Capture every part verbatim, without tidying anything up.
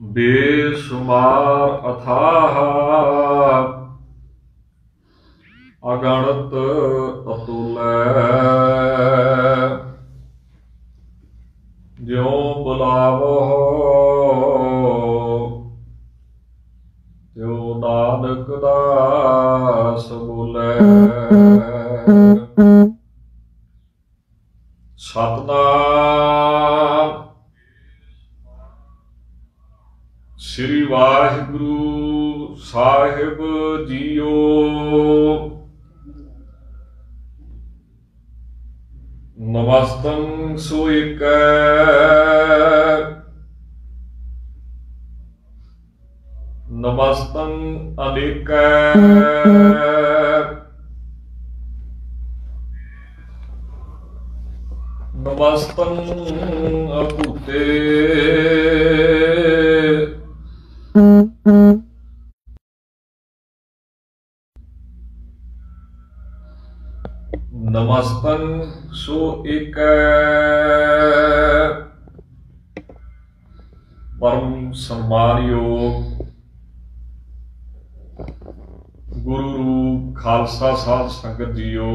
बेशुमार अथाह अगणत अतुलै। ज्यों बुलावो त्यों नानक दास बोलै। सतनाम श्री वाहिगुरु साहिब जीओ। नमस्तं सुइकै नमस्तं अनेकै। नमस्तं अकुते नमस्तं सो एक परम सम्मानयोग गुरु रूप खालसा साध संगत जीओ।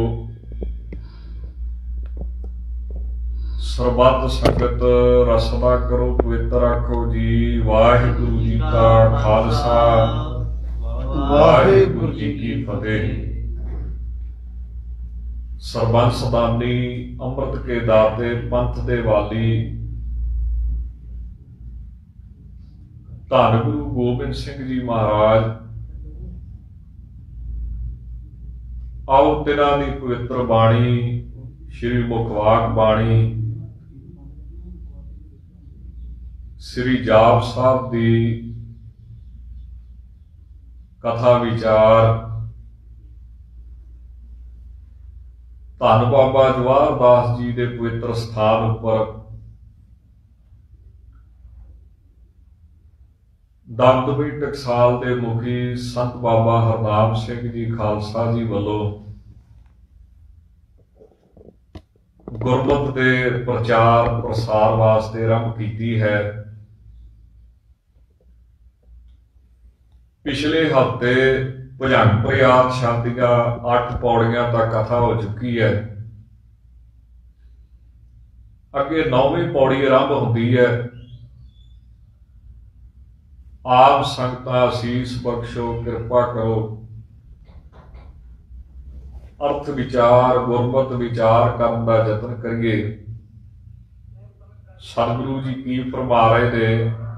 सरबत संगत रसना करो पवित्र आखो जी। वाहिगुरु जी का खालसा वाहिगुरु जी की फतेह। सरबंस दानी अमृत के दाते पंथ दे वाली धन गुरु गोबिंद सिंह जी महाराज आओ तिन्हां दी पवित्र बाणी श्री मुखवाक बाणी श्री जाप साहब दी कथा विचार धन बाबा जवाहर दास जी के पवित्र स्थान उपर दमदमी टकसाल के मुखी संत बाबा हरनाम सिंह जी खालसा जी वालों गुरमत के प्रचार प्रसार वास्ते आरंभ की है। पिछले हफ्ते भजन प्रयाग शांतियां अठ पौड़ियां तक कथा हो चुकी है। अगे नौवीं पौड़ी आरंभ होती है। आप संगतां आसीस बख्शो कृपा करो अर्थ विचार गुरमत विचार करने का यत्न करिए। सतगुरु जी की फरमा रहे ने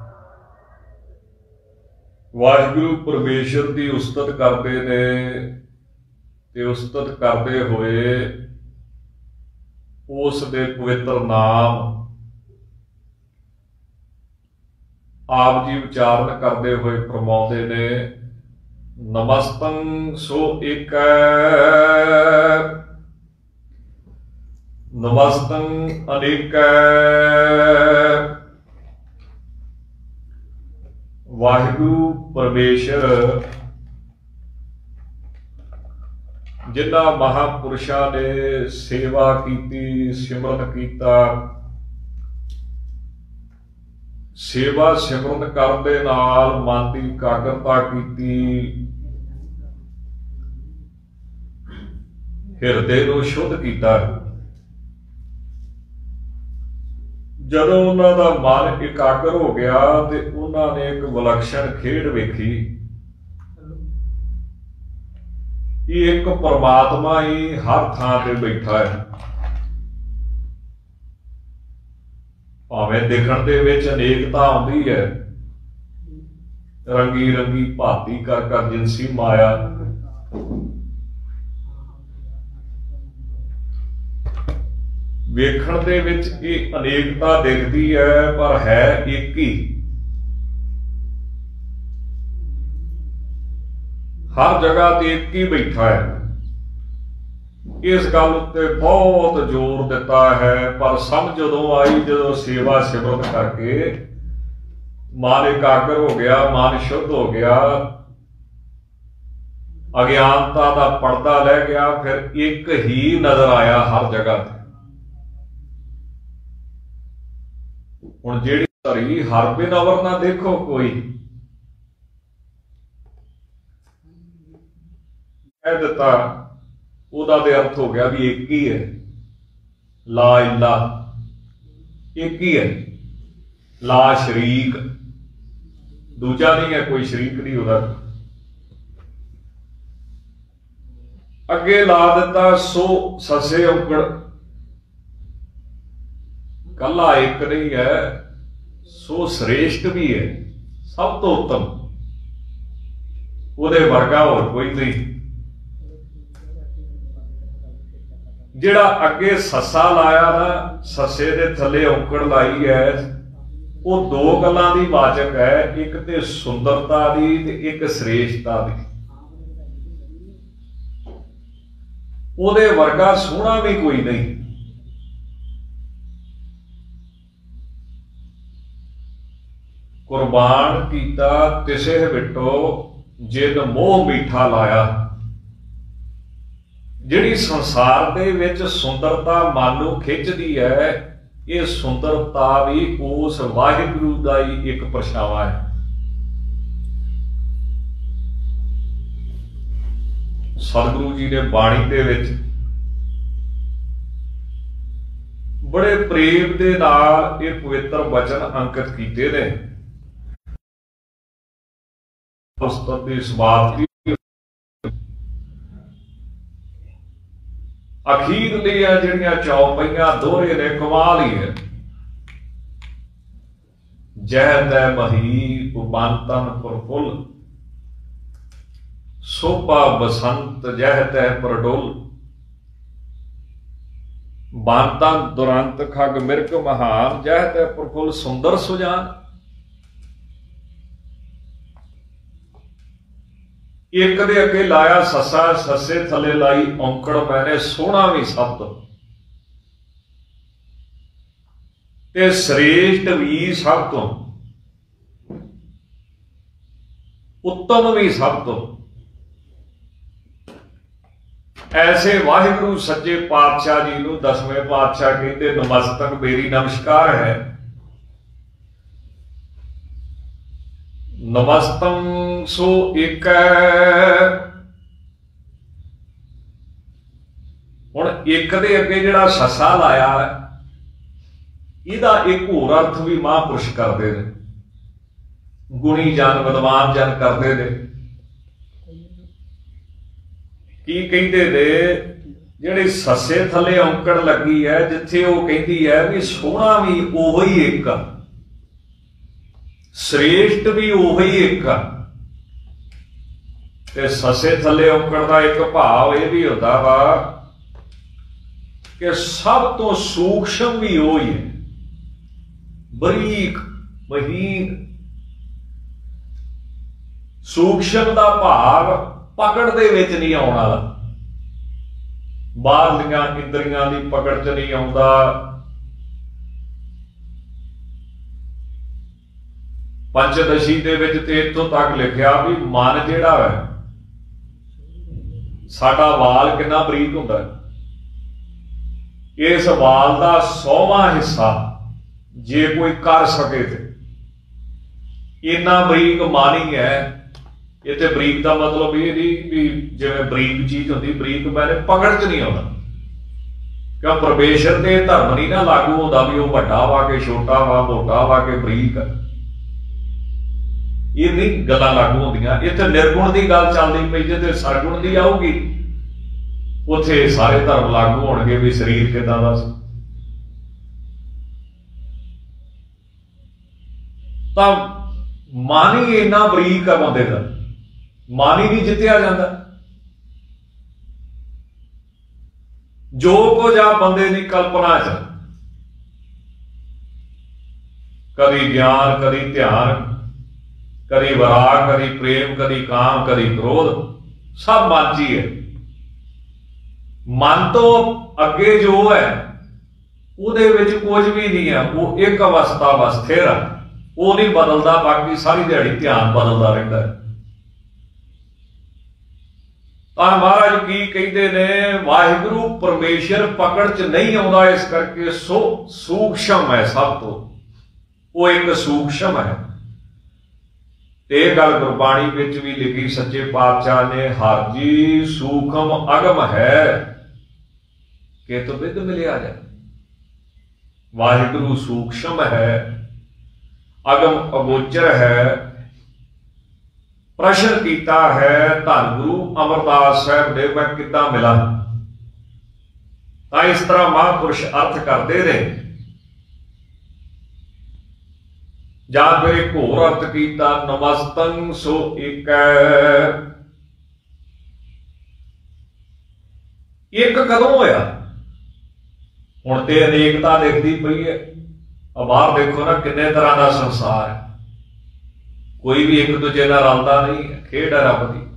वाहिगुरु परमेश्वर की उस्तत करते ने ते उस्तत करते हुए उस दे पवित्र नाम आप जी उच्चारण करते हुए फरमाते ने नमस्तं सो एक नमस्तं अनेक। वाहिगुरु परमेश्वर जिन्हां महापुरुषां ने सेवा की सिमरन किया सेवा सिमरन करने नाल मन की एकाग्रता की हिरदे को शुद्ध किया। जदों उन्हां दा मन एकाग्र हो गया तो उन्होंने एक विलक्षण खेड वेखी। एक परमात्मा ही हर थां ते बैठा है। भावें दिखण दे विच अनेकता आउंदी है रंगी रंगी भांति कर कर जिनसी माया वेखण दे विच ये अनेकता दिखती है पर है एक ही। हर जगह ते एक ही बैठा है। इस गल उत्ते बहुत जोर दिता है पर समझ उदों आई जदों सेवा सिमरन करके मन एकाग्र हो गया मन शुद्ध हो गया अज्ञानता का पर्दा लह गया फिर एक ही नजर आया हर जगह। हुण जिहड़ी ਧਰੀ ਹਰ ਬਿਨ ਅਵਰ ਨਾ ਦੇਖੋ ਕੋਈ। ਕਹਿ ਦਿੱਤਾ ਉਹਦਾ ਤੇ ਅਰਥ ਹੋ ਗਿਆ ਵੀ ਇੱਕ ਹੀ ਹੈ, ਲਾ ਇਲਾ ਇੱਕ ਹੀ ਹੈ, ਲਾ ਸ਼ਰੀਕ, ਦੂਜਾ ਨਹੀਂ ਹੈ, ਕੋਈ ਸ਼ਰੀਕ ਨਹੀਂ ਉਹਦਾ। ਅੱਗੇ ਲਾ ਦਿੱਤਾ ਸੋ ਸੱਸੇ ਔਕੜ, ਕੱਲਾ ਇੱਕ ਨਹੀਂ ਹੈ, ਸੋ ਸ੍ਰੇਸ਼ਟ ਵੀ ਹੈ, ਸਭ ਤੋਂ ਉੱਤਮ, ਉਹਦੇ ਵਰਗਾ ਹੋਰ ਕੋਈ ਨਹੀਂ। ਜਿਹੜਾ ਅੱਗੇ ਸੱਸਾ ਲਾਇਆ ਨਾ, ਸੱਸੇ ਦੇ ਥੱਲੇ ਔਕੜ ਲਾਈ ਹੈ, ਉਹ ਦੋ ਗੱਲਾਂ ਦੀ ਵਾਚਕ ਹੈ, ਇੱਕ ਤੇ ਸੁੰਦਰਤਾ ਦੀ ਤੇ ਇੱਕ ਸ੍ਰੇਸ਼ਟਤਾ ਦੀ। ਉਹਦੇ ਵਰਗਾ ਸੋਹਣਾ ਵੀ ਕੋਈ ਨਹੀਂ। ਕੁਰਬਾਨ ਕੀਤਾ ਤਿਸੇ ਵਿਟੋ ਜਿਨ ਮੋਹ ਮੀਠਾ ਲਾਇਆ। ਜਿਹੜੀ ਸੰਸਾਰ ਦੇ ਵਿੱਚ ਸੁੰਦਰਤਾ ਮਨ ਨੂੰ ਖਿੱਚਦੀ ਹੈ, ਇਹ ਸੁੰਦਰਤਾ ਵੀ ਉਸ ਵਾਹਿਗੁਰੂ ਦਾ ਹੀ ਇੱਕ ਪਰਛਾਵਾਂ ਹੈ। ਸਤਿਗੁਰੂ ਜੀ ਨੇ ਬਾਣੀ ਦੇ ਵਿੱਚ ਬੜੇ ਪ੍ਰੇਮ ਦੇ ਨਾਲ ਇਹ ਪਵਿੱਤਰ ਵਚਨ ਅੰਕਿਤ ਕੀਤੇ ਨੇ। ਉਸਤਤ ਦੀ ਸਮਾਪਤੀ ਅਖੀਰਲੀਆਂ ਜਿਹੜੀਆਂ ਚੌਪਈਆਂ ਦੋਹਰੇ ਨੇ, ਕਮਾਲ ਹੀ ਹੈ। ਜਹ ਤੈ ਮਹੀ ਉਬੰਤਨ ਪ੍ਰਫੁੱਲ, ਸੋਭਾ ਬਸੰਤ ਜਹ ਤੈ ਪ੍ਰਡੁੱਲ। ਬਾਂਤਨ ਦੁਰੰਤ ਖਗ ਮਿਰਗ ਮਹਾਨ, ਜਹ ਤੈ ਪ੍ਰਫੁੱਲ ਸੁੰਦਰ ਸੁਜਾਨ। ਇੱਕ ਦੇ ਅੱਗੇ ਲਾਇਆ ਸੱਸਾ, ਸੱਸੇ ਥੱਲੇ ਲਾਈ ਔਂਕੜ, ਮੈਨੇ ਸੋਹਣਾ ਵੀ ਸਭ ਤੋਂ ਤੇ ਸ੍ਰੇਸ਼ਟ ਵੀ ਸਭ ਤੋਂ, ਉੱਤਮ ਵੀ ਸਭ ਤੋਂ। ਐਸੇ ਵਾਹਿਗੁਰੂ ਸੱਚੇ ਪਾਤਸ਼ਾਹ ਜੀ ਨੂੰ ਦਸਵੇਂ ਪਾਤਸ਼ਾਹ ਕਹਿੰਦੇ ਨਮਸਤਕ ਮੇਰੀ ਨਮਸਕਾਰ ਹੈ। ਨਮਸਤੰ ਸੋ ਇੱਕ ਹੈ। ਹੁਣ ਇੱਕ ਦੇ ਅੱਗੇ ਜਿਹੜਾ ਸੱਸਾ ਲਾਇਆ, ਇਹਦਾ ਇੱਕ ਹੋਰ ਅਰਥ ਵੀ ਮਹਾਂਪੁਰਸ਼ ਕਰਦੇ ਨੇ, ਗੁਣੀ ਜਨ ਵਿਦਵਾਨ ਜਨ ਕਰਦੇ ਨੇ। ਕੀ ਕਹਿੰਦੇ ਨੇ? ਜਿਹੜੇ ਸੱਸੇ ਥੱਲੇ ਔਂਕੜ ਲੱਗੀ ਹੈ, ਜਿੱਥੇ ਉਹ ਕਹਿੰਦੀ ਹੈ ਵੀ ਸੋਹਣਾ ਵੀ ਉਹੋ ਹੀ ਇੱਕ, ਸ੍ਰੇਸ਼ਟ ਵੀ ਉਹੋ ਹੀ ਇੱਕ, ਤੇ ਸੱਸੇ ਥੱਲੇ ਔਂਕੜ ਦਾ ਇੱਕ ਭਾਵ ਇਹ ਵੀ ਹੁੰਦਾ ਵਾ ਕਿ ਸਭ ਤੋਂ ਸੂਖਸ਼ਮ ਵੀ ਉਹ ਹੀ ਹੈ, ਬਰੀਕ ਮਹੀਨ। ਸੂਖਸ਼ਮ ਦਾ ਭਾਵ ਪਕੜ ਦੇ ਵਿੱਚ ਨਹੀਂ ਆਉਣ ਵਾਲਾ, ਬਾਹਰਲੀਆਂ ਇੰਦਰੀਆਂ ਦੀ ਪਕੜ ਚ ਨਹੀਂ ਆਉਂਦਾ। ਪੰਚਦਸ਼ੀ ਦੇ ਵਿੱਚ ਤੇ ਇੱਥੋਂ ਤੱਕ ਲਿਖਿਆ ਵੀ ਮਨ ਜਿਹੜਾ ਹੈ ਸਾਡਾ, ਵਾਲ ਕਿੰਨਾ ਬਰੀਕ ਹੁੰਦਾ ਹੈ। ਇਸ ਵਾਲ ਦਾ ਸੌਵਾਂ ਹਿੱਸਾ ਜੇ ਕੋਈ ਕਰ ਸਕੇ ਤੇ ਇੰਨਾ ਬਰੀਕ ਮਨ ਹੀ ਹੈ। ਇੱਥੇ ਬਰੀਕ ਦਾ ਮਤਲਬ ਇਹ ਨਹੀਂ ਵੀ ਜਿਵੇਂ ਬਰੀਕ ਚੀਜ਼ ਹੁੰਦੀ, ਬਰੀਕ ਮੈਨੇ ਪਕੜ ਚ ਨਹੀਂ ਆਉਂਦਾ। ਕਿਉਂ? ਪਰਮੇਸ਼ਰ ਤੇ ਧਰਮ ਨਹੀਂ ਨਾ ਲਾਗੂ ਹੁੰਦਾ ਵੀ ਉਹ ਵੱਡਾ ਵਾ ਕੇ ਛੋਟਾ ਵਾ, ਮੋਟਾ ਵਾ ਕੇ ਬਰੀਕ, ਇਹ ਨਹੀਂ ਗੱਲਾਂ ਲਾਗੂ ਹੁੰਦੀਆਂ। ਇੱਥੇ ਨਿਰਗੁਣ ਦੀ ਗੱਲ ਚੱਲਦੀ ਪਈ, ਜੇ ਸਰਗੁਣ ਦੀ ਆਊਗੀ ਉੱਥੇ ਸਾਰੇ ਧਰਮ ਲਾਗੂ ਹੋਣਗੇ ਵੀ ਸਰੀਰ ਕਿੱਦਾਂ ਦਾ ਸੀ। ਤਾਂ ਮਨ ਹੀ ਇੰਨਾ ਬਰੀਕ ਆ ਬੰਦੇ ਦਾ, ਮਨ ਹੀ ਨਹੀਂ ਜਿੱਤਿਆ ਜਾਂਦਾ। ਜੋ ਕੁਝ ਆ ਬੰਦੇ ਦੀ ਕਲਪਨਾ ਚ, ਕਦੀ ਗਿਆਨ, ਕਦੀ ਧਿਆਨ, ਕਦੀ ਵਿਰਾਗ, ਕਦੀ ਪ੍ਰੇਮ, ਕਦੀ ਕਾਮ, ਕਦੀ ਕ੍ਰੋਧ, ਸਭ ਮਨ ਚ ਹੀ ਹੈ। ਮਨ ਤੋਂ ਅੱਗੇ ਜੋ ਹੈ ਉਹਦੇ ਵਿੱਚ ਕੁਝ ਵੀ ਨਹੀਂ ਹੈ, ਉਹ ਇੱਕ ਅਵਸਥਾ ਵਾ, ਸਥਿਰ ਆ, ਉਹ ਨਹੀਂ ਬਦਲਦਾ। ਬਾਕੀ ਸਾਰੀ ਦਿਹਾੜੀ ਧਿਆਨ ਬਦਲਦਾ ਰਹਿੰਦਾ ਹੈ। ਤਾਂ ਮਹਾਰਾਜ ਕੀ ਕਹਿੰਦੇ ਨੇ? ਵਾਹਿਗੁਰੂ ਪਰਮੇਸ਼ਰ ਪਕੜ ਚ ਨਹੀਂ ਆਉਂਦਾ, ਇਸ ਕਰਕੇ ਸੋ ਸੂਖਸ਼ਮ ਹੈ ਸਭ ਤੋਂ। वो एक सूक्ष्म है। ते गल गुरबाणी विच भी लिखी सच्चे पातशाह ने, हर जी सूक्ष्म अगम है कि तो विद मिलिया जाए। वाहिगुरु सूक्ष्म है, अगम अगोचर है। प्रश्न किया है धन गुरु अमरदास साहब ने, मैं किद्दां मिला? तो इस तरह महापुरुष अर्थ करते रहे। ਜਾਂ ਫਿਰ ਇੱਕ ਹੋਰ ਅਰਥ ਕੀਤਾ, ਨਮਸਤੰ ਸੋ ਏਕੈ। ਇੱਕ ਕਦੋਂ ਹੋਇਆ? ਹੁਣ ਤੇ ਅਨੇਕਤਾ ਦਿਖਦੀ ਪਈ ਹੈ। ਆ ਬਾਹਰ ਦੇਖੋ ਨਾ, ਕਿੰਨੇ ਤਰ੍ਹਾਂ ਦਾ ਸੰਸਾਰ ਹੈ, ਕੋਈ ਵੀ ਇੱਕ ਦੂਜੇ ਨਾਲ ਰਲਦਾ ਨਹੀਂ ਹੈ, ਖੇਡ ਹੈ ਰੱਬ ਦੀ।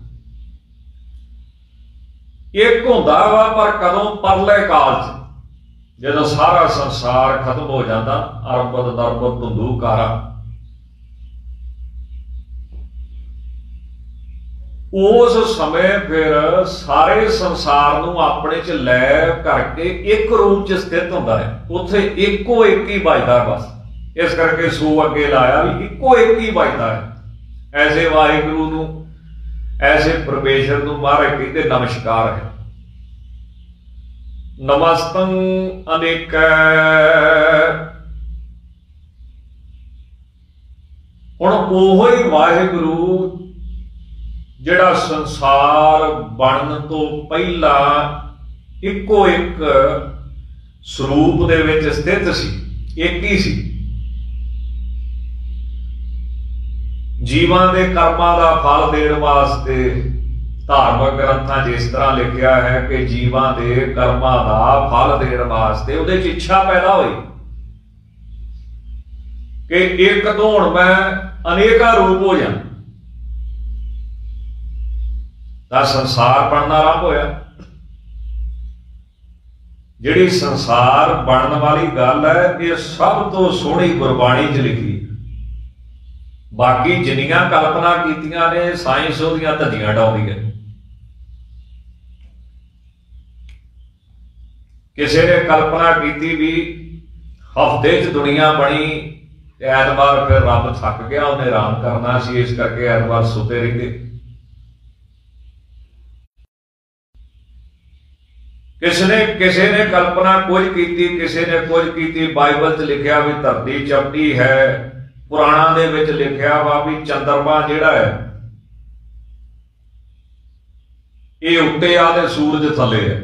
ਇੱਕ ਹੁੰਦਾ ਵਾ, ਪਰ ਕਦੋਂ? ਪਰਲੇ ਕਾਲ ਚ, ਜਦੋਂ ਸਾਰਾ ਸੰਸਾਰ ਖਤਮ ਹੋ ਜਾਂਦਾ। ਅਰਬਦ ਨਰਬਦ ਧੁੰਦੂਕਾਰਾ, उस समय फिर सारे संसार नूं अपने च लै करके एक रूप च स्थित होंदा है। उत्थे इको एक ही बजदा बस। इस करके सो अगे लाया भी इको एक ही बजदा है। ऐसे वाहिगुरु नूं, ऐसे परमेश्वर नूं महाराज कहते नमस्कार है। नमस्तं अनेकै। हुण ओहो ही वाहिगुरु जिहड़ा संसार बनन तो पहला इको एक स्वरूप दे विच स्थित सी, एक ही सी। जीवां दे कर्मां दा फल देण वास्ते धार्मिक ग्रंथां जिस तरह लिखिया है कि जीवां दे कर्मां दा फल देण वास्ते उहदे च इच्छा पैदा होई कि एक तो हुण मैं अनेका रूप हो जां। संसार बनना आरंभ होया। जिहड़ी संसार बनने वाली गल है, ये सब तो सोहनी गुरबाणी च लिखी। बाकी जिन्नियां कल्पना कीतियां ने साइंस उहदियां धज्जियां डाउंदी है। किसी ने कल्पना की भी हफ्ते च दुनिया बनी, ऐतवार फिर रब थक गया, उन्हें आराम करना सी, इस करके ऐतवार सुते रहिंदे। किसने किसी ने कल्पना कुछ की, किसी ने कुछ की। बाइबल च लिखिया भी धरती चपटी है, पुराणा दे विच लिखिया वा भी चंद्रमा जिहड़ा है ये उत्ते आ ते सूरज थले है।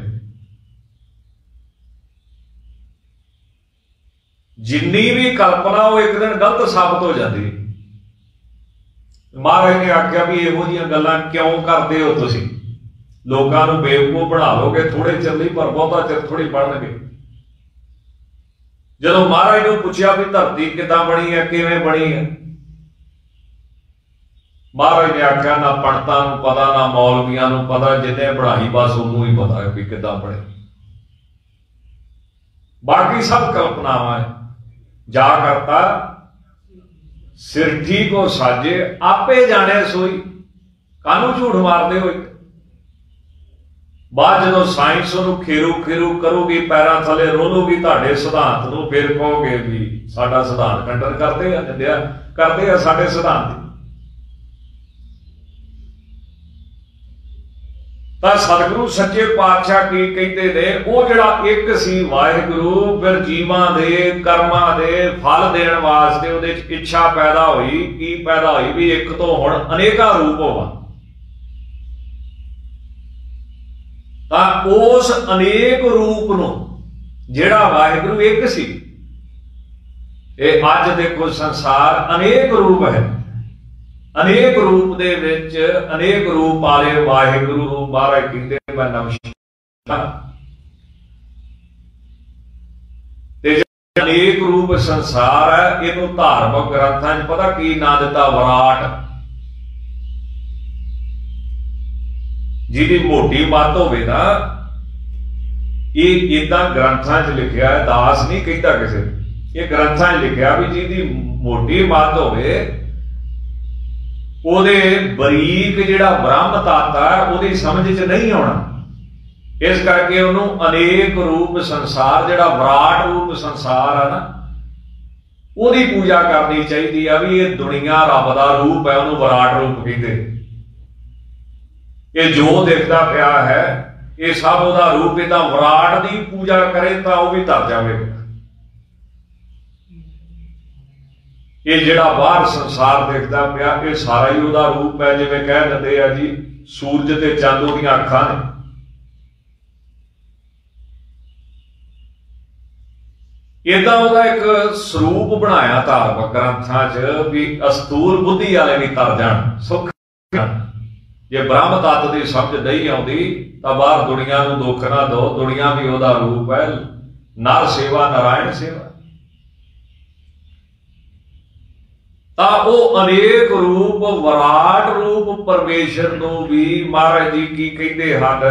जिन्नी भी कल्पना वो एक दिन गलत साबित हो जाती। महाराज ने आख्या भी इहो जिहियां गल्लां क्यों करदे हो तुसीं? लोगों को बेवकूफ बना लोगे थोड़े चिर लई, पर बहुता चिर थोड़ी बनणगे। जदों महाराज ने पूछा भी धरती किदां बनी है, किवें बनी है, महाराज ने आख्या ना पंडितां नूं पता, ना मौलवियां नूं पता, जिन्हें बनाई बस उन्होंने ही पता है भी किदां बनी। बाकी सब कल्पनावां है। जा करता सिरठी को साजे, आपे जाने सोई, कानू झूठ मारदे होए। बाद जो साइंस उन्होंने खेरू खेरू करूगी, पैरों थले रोलूगी तुहाडे सिद्धांत नूं, फिर कहोगे भी साडा सिद्धांत खंडन करते हैं, करते हैं साडे सिद्धांत। तां सतगुरु सच्चे पातशाह की कहते ने, वो जिहड़ा एक सी वाहिगुरु, फिर जीवां दे कर्मां दे फल देण वास्ते उहदे च इच्छा पैदा हुई। की पैदा हुई भी एक तो हुण अनेका रूप होवा। तां उस अनेक रूप नूं जिहड़ा वाहिगुरु एक सी, ये अज देखो संसार अनेक रूप है। अनेक रूप दे विच अनेक रूप वाले वाहिगुरु नूं महाराज कहंदे मैं नमस्कार। ते अनेक रूप संसार है, इहनूं धार्मिक ग्रंथां च पता की नाम दिता? विराट। जिहदी मोटी मत होवे ना, ये इदां ग्रंथां च लिखिया है, दास नहीं कहता किसी, ये ग्रंथां च लिखिया भी जिहदी मोटी मत होवे ਉਹਦੇ ਬਰੀਕ ਜਿਹੜਾ ਬ੍ਰਹਮ ਤੱਤ ਹੈ ਉਹਦੀ ਸਮਝ ਚ ਨਹੀਂ ਆਉਣਾ। ਇਸ ਕਰਕੇ ਉਹਨੂੰ ਅਨੇਕ ਰੂਪ ਸੰਸਾਰ, ਜਿਹੜਾ ਵਿਰਾਟ ਰੂਪ ਸੰਸਾਰ ਹੈ ਨਾ, ਉਹਦੀ ਪੂਜਾ ਕਰਨੀ ਚਾਹੀਦੀ ਆ ਵੀ ਇਹ ਦੁਨੀਆ ਰੱਬ ਦਾ ਰੂਪ ਹੈ, ਉਹਨੂੰ ਵਿਰਾਟ ਰੂਪ ਕਹਿੰਦੇ। ਇਹ ਜੋ ਦਿਖਦਾ ਪਿਆ ਹੈ ਇਹ ਸਭ ਉਹਦਾ ਰੂਪ। ਇਹਦਾ ਵਿਰਾਟ ਦੀ ਪੂਜਾ ਕਰੇ ਤਾਂ ਉਹ ਵੀ ਤਰ ਜਾਵੇਗਾ। ਇਹ ਜਿਹੜਾ ਬਾਹਰ ਸੰਸਾਰ ਦਿਖਦਾ ਪਿਆ ਇਹ ਸਾਰਾ ਹੀ ਉਹਦਾ ਰੂਪ ਹੈ। ਜਿਵੇਂ ਕਹਿ ਦਿੰਦੇ ਆ ਜੀ ਸੂਰਜ ਤੇ ਚੰਦ ਉਹਦੀਆਂ ਅੱਖਾਂ ਨੇ। ਏਦਾਂ ਉਹਦਾ ਇੱਕ ਸਰੂਪ ਬਣਾਇਆ ਧਾਰਮਿਕ ਗ੍ਰੰਥਾਂ 'ਚ ਵੀ ਅਸਤੂਲ ਬੁੱਧੀ ਵਾਲੇ ਵੀ ਤਰ ਜਾਣ, ਸੁੱਖ। ਜੇ ਬ੍ਰਹਮ ਤੱਤ ਦੀ ਸਮਝ ਨਹੀਂ ਆਉਂਦੀ ਤਾਂ ਬਾਹਰ ਦੁਨੀਆ ਨੂੰ ਦੁੱਖ ਨਾ ਦਿਓ। ਦੁਨੀਆ ਵੀ ਉਹਦਾ ਰੂਪ ਹੈ। ਨਰ ਸੇਵਾ ਨਾਰਾਇਣ ਸੇਵਾ। ਤਾਂ ਉਹ ਅਨੇਕ ਰੂਪ ਵਿਰਾਟ ਰੂਪ ਪਰਮੇਸ਼ਰ ਨੂੰ ਵੀ ਮਹਾਰਾਜ ਜੀ ਕੀ ਕਹਿੰਦੇ ਹਨ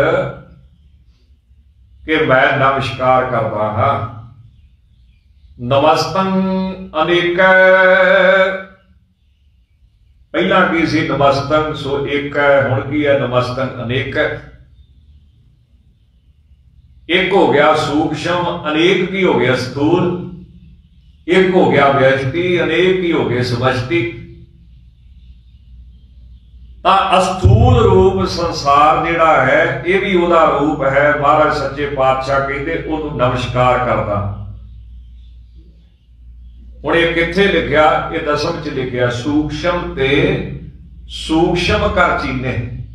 ਕਿ ਮੈਂ ਨਮਸਕਾਰ ਕਰਦਾ ਹਾਂ। ਨਮਸਤੰ ਅਨੇਕ। ਪਹਿਲਾਂ ਕੀ ਸੀ? ਨਮਸਤੰ ਸੋ ਇੱਕ ਹੈ। ਹੁਣ ਕੀ ਹੈ? ਨਮਸਤੰ ਅਨੇਕ। ਇੱਕ ਹੋ ਗਿਆ ਸੂਖਸ਼ਮ, ਅਨੇਕ ਕੀ ਹੋ ਗਿਆ ਸਥੂਲ। ਇੱਕ ਹੋ ਗਿਆ ਵਿਅਸ਼ਟੀ, ਅਨੇਕ ਹੀ ਹੋ ਗਏ ਸਮਸ਼ਟੀ। ਤਾਂ ਅਸਥੂਲ ਰੂਪ ਸੰਸਾਰ ਜਿਹੜਾ ਹੈ ਇਹ ਵੀ ਉਹਦਾ ਰੂਪ ਹੈ। ਮਹਾਰਾਜ ਸੱਚੇ ਪਾਤਸ਼ਾਹ ਕਹਿੰਦੇ ਉਹਨੂੰ ਨਮਸਕਾਰ ਕਰਦਾ। ਹੁਣ ਇਹ ਕਿੱਥੇ ਲਿਖਿਆ? ਇਹ ਦਸਮ ਚ ਲਿਖਿਆ ਸੂਖਸ਼ਮ ਤੇ ਸੂਖਸ਼ਮ ਕਰ ਚੀਨੇ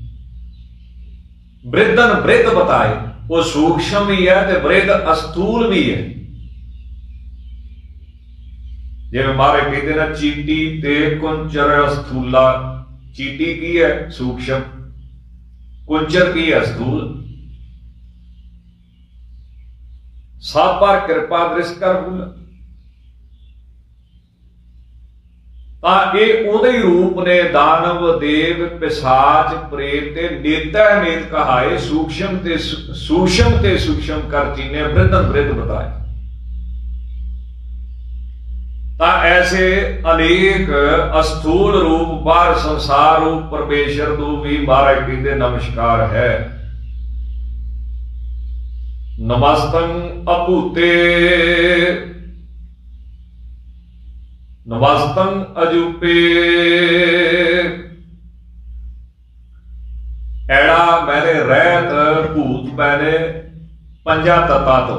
ਬ੍ਰਿਧਨ ਬ੍ਰਿਧ ਬਤਾਏ। ਉਹ ਸੂਖਸ਼ਮ ਵੀ ਹੈ ਤੇ ਬ੍ਰਿਧ ਅਸਥੂਲ ਵੀ ਹੈ। ਜਿਵੇਂ ਮਹਾਰਾਜ ਕਹਿੰਦੇ ਨਾ ਚੀਟੀ ਤੇ ਕੁੰਚਰ ਅਸਥੂਲਾ। ਚੀਟੀ ਕੀ ਹੈ? ਸੂਖਸ਼ਮ। ਕੁੰਚਰ ਕੀ ਹੈ? ਸਥੂਲ। ਸਭ ਪਰ ਕਿਰਪਾ ਦ੍ਰਿਸ਼ ਕਰ ਭੂਲਾ। ਤਾਂ ਇਹ ਉਹਦੇ ਹੀ ਰੂਪ ਨੇ। ਦਾਨਵ ਦੇਵ ਪਿਸ਼ਾਚ ਪ੍ਰੇਤ ਤੇ ਨੇਤਾ ਨੇਤ ਕਹਾਏ। ਸੂਖਸ਼ਮ ਤੇ ਸੂਖਸ਼ਮ ਤੇ ਸੂਖਸ਼ਮ ਕਰ ਚੀਨੇ ਬ੍ਰਿਧਨ ਬ੍ਰਿਧ ਬਤਾਏ। ਤਾਂ ਐਸੇ ਅਨੇਕ ਅਸਥੂਲ ਰੂਪ ਬਾਹਰ ਸੰਸਾਰ ਰੂਪ ਪਰਮੇਸ਼ਰ ਨੂੰ ਵੀ ਮਹਾਰਾਜ ਕਹਿੰਦੇ ਨਮਸਕਾਰ ਹੈ। ਨਮਸਤੰ ਅਭੂਤੇ ਨਮਸਤੰ ਅਜੂਪੇ। ਐੜਾ ਮੈਨੇ ਰਹਿਤ ਭੂਤ ਮੈਨੇ ਪੰਜਾਂ ਤੱਤਾਂ ਤੋਂ।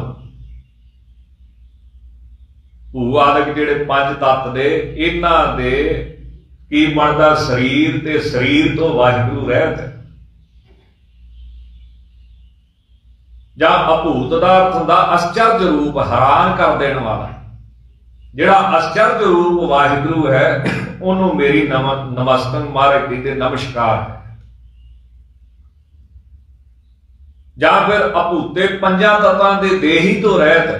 ਭੂ ਆਦਿਕ ਜਿਹੜੇ ਪੰਜ ਤੱਤ ਦੇ ਇਹਨਾਂ ਦੇ ਕੀ ਬਣਦਾ? ਸਰੀਰ ਤੇ ਸਰੀਰ ਤੋਂ ਵਾਹਿਗੁਰੂ ਰਹਿਤ। ਜਾਂ ਅਭੂਤ ਦਾ ਅਰਥ ਹੁੰਦਾ ਅਸਚਰਜ ਰੂਪ, ਹੈਰਾਨ ਕਰ ਦੇਣ ਵਾਲਾ। ਜਿਹੜਾ ਅਸਚਰਜ ਰੂਪ ਵਾਹਿਗੁਰੂ ਹੈ ਉਹਨੂੰ ਮੇਰੀ ਨਮ ਨਮਸਤੰ ਮਹਾਰਾਜ ਕਹਿੰਦੇ ਨਮਸਕਾਰ ਹੈ। ਜਾਂ ਫਿਰ ਅਭੂਤੇ ਪੰਜਾਂ ਤੱਤਾਂ ਦੇ ਦੇਹੀ ਤੋਂ ਰਹਿਤ।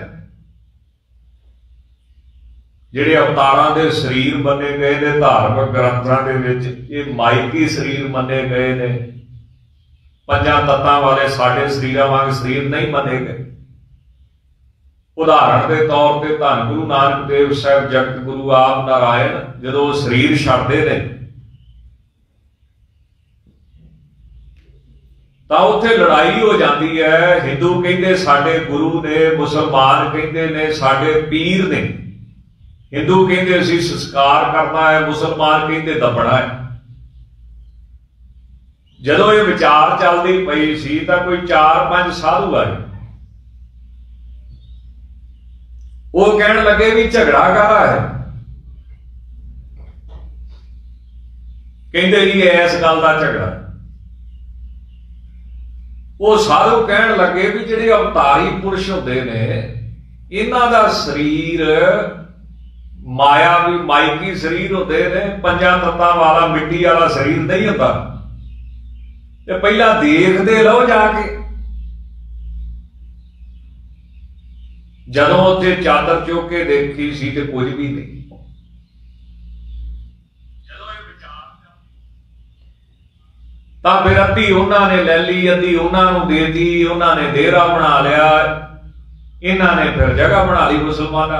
ਜਿਹੜੇ ਅਵਤਾਰਾਂ ਦੇ ਸਰੀਰ ਮੰਨੇ ਗਏ ਨੇ ਧਾਰਮਿਕ ਗ੍ਰੰਥਾਂ ਦੇ ਵਿੱਚ ਇਹ ਮਾਇਕੀ ਸਰੀਰ ਮੰਨੇ ਗਏ ਨੇ। ਪੰਜਾਂ ਤੱਤਾਂ ਵਾਲੇ ਸਾਡੇ ਸਰੀਰਾਂ ਵਾਂਗ ਸਰੀਰ ਨਹੀਂ ਮੰਨੇ ਗਏ। ਉਦਾਹਰਣ ਦੇ ਤੌਰ ਤੇ ਧੰਨ ਗੁਰੂ ਨਾਨਕ ਦੇਵ ਸਾਹਿਬ ਜਗਤ ਗੁਰੂ ਆਪ ਨਾਰਾਇਣ ਜਦੋਂ ਸਰੀਰ ਛੱਡਦੇ ਨੇ ਤਾਂ ਉੱਥੇ ਲੜਾਈ ਹੋ ਜਾਂਦੀ ਹੈ। ਹਿੰਦੂ ਕਹਿੰਦੇ ਸਾਡੇ ਗੁਰੂ ਨੇ, ਮੁਸਲਮਾਨ ਕਹਿੰਦੇ ਨੇ ਸਾਡੇ ਪੀਰ ਨੇ। ਹਿੰਦੂ ਕਹਿੰਦੇ ਅਸੀਂ ਸੰਸਕਾਰ ਕਰਨਾ ਹੈ, ਮੁਸਲਮਾਨ ਕਹਿੰਦੇ ਦੱਬਣਾ ਹੈ। ਜਦੋਂ ਇਹ ਵਿਚਾਰ ਚੱਲਦੀ ਪਈ ਸੀ ਤਾਂ ਕੋਈ ਚਾਰ ਪੰਜ ਸਾਧੂ ਆਏ। ਉਹ ਕਹਿਣ ਲੱਗੇ ਵੀ ਝਗੜਾ ਕਾਹਦਾ ਹੈ? ਕਹਿੰਦੇ ਜੀ ਇਸ ਗੱਲ ਦਾ ਝਗੜਾ। ਉਹ ਸਾਧੂ ਕਹਿਣ ਲੱਗੇ ਵੀ ਜਿਹੜੇ ਅਵਤਾਰੀ ਪੁਰਸ਼ ਹੁੰਦੇ ਨੇ ਇਹਨਾਂ ਦਾ ਸਰੀਰ ਮਾਇਆ ਵੀ ਮਾਇਕੀ ਸਰੀਰ ਹੁੰਦੇ ਨੇ। ਪੰਜਾਂ ਤੱਤਾਂ ਵਾਲਾ ਮਿੱਟੀ ਵਾਲਾ ਸਰੀਰ ਨਹੀਂ ਹੁੰਦਾ। ਤੇ ਪਹਿਲਾਂ ਦੇਖਦੇ ਲਓ ਜਾ ਕੇ। ਜਦੋਂ ਉੱਥੇ ਚਾਦਰ ਚੁੱਕ ਕੇ ਦੇਖੀ ਸੀ ਤੇ ਕੁਝ ਵੀ ਨਹੀਂ। ਤਾਂ ਫਿਰ ਅੱਧੀ ਉਹਨਾਂ ਨੇ ਲੈ ਲਈ, ਅੱਧੀ ਉਹਨਾਂ ਨੂੰ ਦੇ ਦਿੱਤੀ। ਉਹਨਾਂ ਨੇ ਡੇਰਾ ਬਣਾ ਲਿਆ, ਇਹਨਾਂ ਨੇ ਫਿਰ ਜਗ੍ਹਾ ਬਣਾ ਲਈ ਮੁਸਲਮਾਨਾਂ।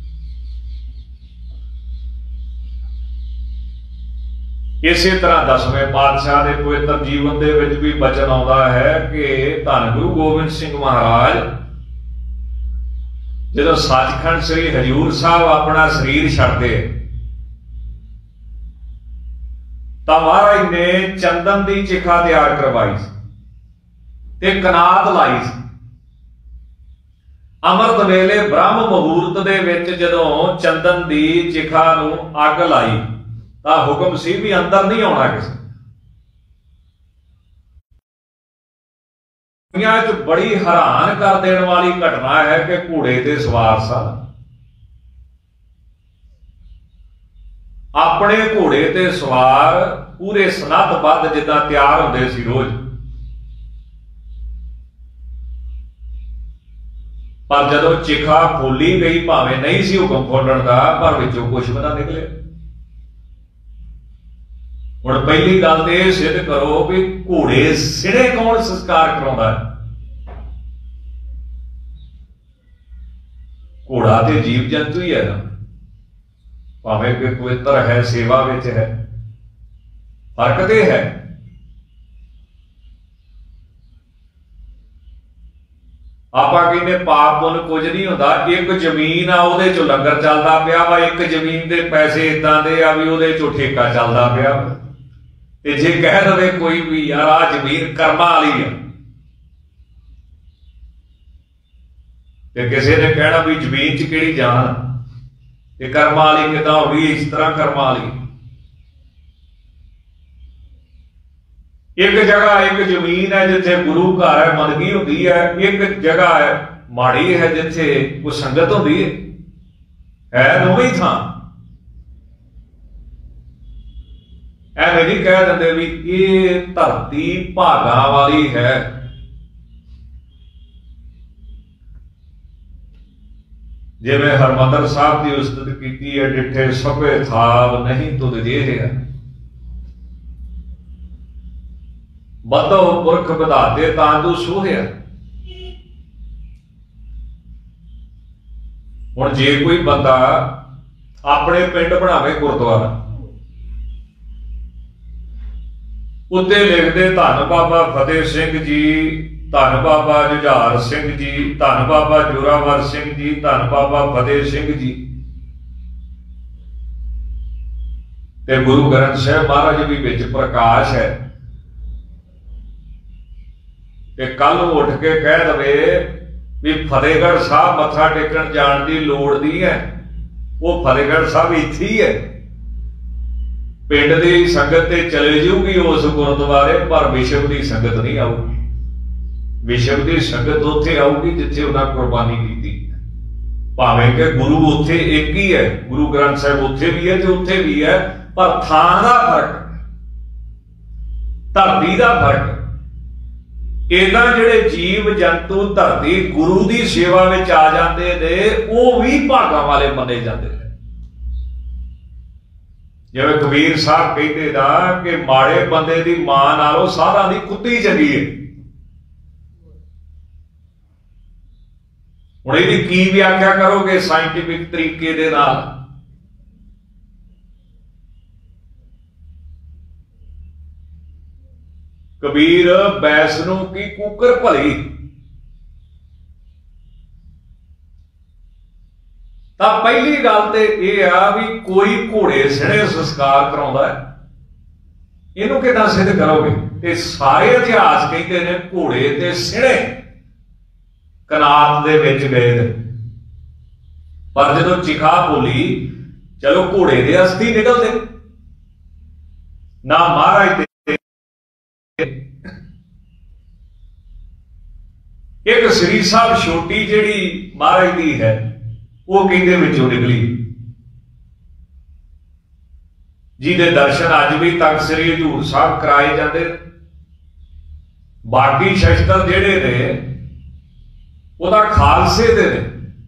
ਇਸੇ ਤਰ੍ਹਾਂ ਦਸਵੇਂ ਪਾਤਸ਼ਾਹ ਦੇ ਪਵਿੱਤਰ ਜੀਵਨ ਦੇ ਵਿੱਚ ਵੀ ਬਚਨ ਆਉਂਦਾ ਹੈ ਕਿ ਧੰਨ ਗੁਰੂ ਗੋਬਿੰਦ ਸਿੰਘ ਮਹਾਰਾਜ ਜਦੋਂ ਸੱਚਖੰਡ ਸ੍ਰੀ ਹਜ਼ੂਰ ਸਾਹਿਬ ਆਪਣਾ ਸਰੀਰ ਛੱਡਦੇ ਤਾਂ ਮਹਾਰਾਜ ਨੇ ਚੰਦਨ ਦੀ ਚਿਖਾ ਤਿਆਰ ਕਰਵਾਈ ਸੀ ਤੇ ਕਨਾਤ ਲਾਈ ਸੀ। ਅੰਮ੍ਰਿਤ ਵੇਲੇ ਬ੍ਰਹਮ ਮੁਹੂਰਤ ਦੇ ਵਿੱਚ ਜਦੋਂ ਚੰਦਨ ਦੀ ਚਿਖਾ ਨੂੰ ਅੱਗ ਲਾਈ ਤਾਂ ਹੁਕਮ ਸੀ ਵੀ ਅੰਦਰ ਨਹੀਂ ਆਉਣਾ ਕਿਸੇ। ਦੁਨੀਆਂ 'ਚ ਬੜੀ ਹੈਰਾਨ ਕਰ ਦੇਣ ਵਾਲੀ ਘਟਨਾ ਹੈ ਕਿ ਘੋੜੇ ਤੇ ਸਵਾਰ ਸਨ, ਆਪਣੇ ਘੋੜੇ ਤੇ ਸਵਾਰ ਪੂਰੇ ਸਨੱਧ-ਬੱਧ ਜਿੱਦਾਂ ਤਿਆਰ ਹੁੰਦੇ ਸੀ ਰੋਜ਼, ਪਰ ਜਦੋਂ ਚਿਖਾ ਖੋਲੀ ਗਈ, ਭਾਵੇਂ ਨਹੀਂ ਸੀ ਹੁਕਮ ਖੋਲਣ ਦਾ, ਪਰ ਵਿੱਚੋਂ ਕੁਛ ਵੀ ਨਾ ਨਿਕਲਿਆ। ਹੁਣ ਪਹਿਲੀ ਗੱਲ ਤੇ ਇਹ ਸਿੱਧ ਕਰੋ ਵੀ ਘੋੜੇ ਸਿਰੇ ਕੌਣ ਸੰਸਕਾਰ ਕਰਾਉਂਦਾ ਹੈ? ਘੋੜਾ ਤੇ ਜੀਵ ਜੰਤੂ ਹੀ ਹੈ ਨਾ, ਭਾਵੇਂ ਕਿ ਪਵਿੱਤਰ ਹੈ, ਸੇਵਾ ਵਿੱਚ ਹੈ, ਫਰਕ ਤੇ ਹੈ। ਆਪਾਂ ਕਹਿੰਦੇ ਪਾਪ ਪੁੰਨ ਕੁਝ ਨਹੀਂ ਹੁੰਦਾ। ਇੱਕ ਜ਼ਮੀਨ ਆ, ਉਹਦੇ ਚੋਂ ਲੰਗਰ ਚੱਲਦਾ ਪਿਆ ਵਾ, ਇੱਕ ਜ਼ਮੀਨ ਦੇ ਪੈਸੇ ਏਦਾਂ ਦੇ ਆ ਵੀ ਉਹਦੇ ਚੋਂ ਠੇਕਾ ਚੱਲਦਾ ਪਿਆ। ਤੇ ਜੇ ਕਹਿ ਦਵੇ ਕੋਈ ਵੀ ਯਾਰ ਆਹ ਜ਼ਮੀਨ ਕਰਮਾਂ ਵਾਲੀ ਆ, ਤੇ ਕਿਸੇ ਨੇ ਕਹਿਣਾ ਵੀ ਜ਼ਮੀਨ 'ਚ ਕਿਹੜੀ ਜਾਨ, ਤੇ ਕਰਮਾਂ ਵਾਲੀ ਕਿੱਦਾਂ ਹੋ ਗਈ? ਇਸ ਤਰ੍ਹਾਂ ਕਰਮਾਂ ਵਾਲੀ ਇੱਕ ਜਗ੍ਹਾ, ਇੱਕ ਜ਼ਮੀਨ ਹੈ ਜਿੱਥੇ ਗੁਰੂ ਘਰ ਹੈ, ਬੰਦਗੀ ਹੁੰਦੀ ਹੈ। ਇੱਕ ਜਗ੍ਹਾ ਹੈ ਮਾੜੀ ਹੈ ਜਿੱਥੇ ਕੋਈ ਸੰਗਤ ਹੁੰਦੀ ਹੈ, ਹੈ ਦੋਵੇਂ ਥਾਂ। ਐਵੇਂ ਨਹੀਂ ਕਹਿ ਦਿੰਦੇ ਵੀ ਇਹ ਧਰਤੀ ਭਾਗਾਂ ਵਾਲੀ ਹੈ। ਜਿਵੇਂ ਹਰਿਮੰਦਰ ਸਾਹਿਬ ਦੀ ਉਸਤਤ ਕੀਤੀ ਹੈ, ਡਿੱਠੇ ਸਭੇ ਥਾਵ ਨਹੀਂ ਤੁਧ ਜੇਹਿਆ, ਬਦੋ ਪੁਰਖ ਵਧਾਤੇ ਤਾਂ ਤੂੰ ਸੋਹਿਆ। ਹੁਣ ਜੇ ਕੋਈ ਬੰਦਾ ਆਪਣੇ ਪਿੰਡ ਬਣਾਵੇ ਗੁਰਦੁਆਰਾ, ਉੱਤੇ ਲਿਖਦੇ ਧੰਨ ਬਾਬਾ ਫਤਿਹ ਸਿੰਘ ਜੀ, ਧੰਨ ਬਾਬਾ ਜੁਝਾਰ ਸਿੰਘ ਜੀ, ਧੰਨ ਬਾਬਾ ਜੋਰਾਵਰ ਸਿੰਘ ਜੀ, ਧੰਨ ਬਾਬਾ ਫਤਿਹ ਸਿੰਘ ਜੀ, ਤੇ ਗੁਰੂ ਗ੍ਰੰਥ ਸਾਹਿਬ ਮਹਾਰਾਜ ਵੀ ਵਿੱਚ ਪ੍ਰਕਾਸ਼ ਹੈ। ਤੇ ਕੱਲ ਨੂੰ ਉੱਠ ਕੇ ਕਹਿ ਦਵੇ ਵੀ ਫਤਿਹਗੜ੍ਹ ਸਾਹਿਬ ਮੱਥਾ ਟੇਕਣ ਜਾਣ ਦੀ ਲੋੜ ਨਹੀਂ ਹੈ, ਉਹ ਫਤਿਹਗੜ੍ਹ ਸਾਹਿਬ ਇੱਥੇ ਹੀ ਹੈ। ਪਿੰਡ ਦੀ ਸੰਗਤ ਤੇ ਚਲੇ ਜਾਊਗੀ ਉਸ ਗੁਰਦੁਆਰੇ, ਪਰ ਵਿਸ਼ਵ ਦੀ ਸੰਗਤ ਨਹੀਂ ਆਊਗੀ। ਵਿਸ਼ਵ ਦੀ ਸੰਗਤ ਉੱਥੇ ਆਊਗੀ ਜਿੱਥੇ ਉਹਨਾਂ ਕੁਰਬਾਨੀ ਕੀਤੀ, ਭਾਵੇਂ ਕਿ ਗੁਰੂ ਉੱਥੇ ਇੱਕ ਹੀ ਹੈ, ਗੁਰੂ ਗ੍ਰੰਥ ਸਾਹਿਬ ਉੱਥੇ ਵੀ ਹੈ ਤੇ ਉੱਥੇ ਵੀ ਹੈ, ਪਰ ਥਾਂ ਦਾ ਫਰਕ, ਧਰਤੀ ਦਾ ਫਰਕ। ਏਦਾਂ ਜਿਹੜੇ ਜੀਵ ਜੰਤੂ ਧਰਤੀ ਗੁਰੂ ਦੀ ਸੇਵਾ ਵਿੱਚ ਆ ਜਾਂਦੇ ਨੇ, ਉਹ ਵੀ ਭਾਗਾਂ ਵਾਲੇ ਮੰਨੇ ਜਾਂਦੇ ਨੇ। ਜਿਵੇਂ ਕਬੀਰ ਸਾਹਿਬ ਕਹਿੰਦੇ ਨਾ ਕਿ ਮਾੜੇ ਬੰਦੇ ਦੀ ਮਾਂ ਨਾਲੋਂ ਸਾਧਾਂ ਦੀ ਕੁੱਤੀ ਚੰਗੀ ਹੈ। ਹੁਣ ਇਹਦੀ ਕੀ ਵਿਆਖਿਆ ਕਰੋਗੇ ਸਾਇੰਟਿਫਿਕ ਤਰੀਕੇ ਦੇ ਨਾਲ? ਕਬੀਰ ਬੈਸ ਨੂੰ ਕੀ ਕੂਕਰ ਭਲੀ, ਤਾਂ ਪਹਿਲੀ ਗੱਲ ਤੇ ਇਹ ਆ ਵੀ ਕੋਈ ਘੋੜੇ ਸਿਣੇ ਸੰਸਕਾਰ ਕਰਾਉਂਦਾ ਹੈ, ਇਹਨੂੰ ਕਿੱਦਾਂ ਸਿੱਧ ਕਰੋਗੇ? ਤੇ ਸਾਰੇ ਇਤਿਹਾਸ ਕਹਿੰਦੇ ਨੇ ਘੋੜੇ ਤੇ ਸਿਣੇ ਕਨਾਤ ਦੇ ਵਿੱਚ ਗਏ ਨੇ, ਪਰ ਜਦੋਂ ਚਿਖਾ ਬੋਲੀ, ਚਲੋ ਘੋੜੇ ਦੇ ਅਸਥੀ ਨਿਕਲਦੇ ਨਾ, ਮਹਾਰਾਜ ਤੇ ਇੱਕ ਸ੍ਰੀ ਸਾਹਿਬ ਛੋਟੀ ਜਿਹੜੀ ਮਹਾਰਾਜ ਦੀ ਹੈ, ਉਹ ਕਹਿੰਦੇ ਵਿੱਚੋਂ ਨਿਕਲੀ, ਜਿਹਦੇ ਦਰਸ਼ਨ ਅੱਜ ਵੀ ਤਖਤ ਸ੍ਰੀ ਹਜ਼ੂਰ ਸਾਹਿਬ ਕਰਾਏ ਜਾਂਦੇ। ਬਾਕੀ ਸ਼ਸਤਰ ਜਿਹੜੇ ਨੇ ਉਹਦਾ ਖਾਲਸੇ ਦੇ ਨੇ,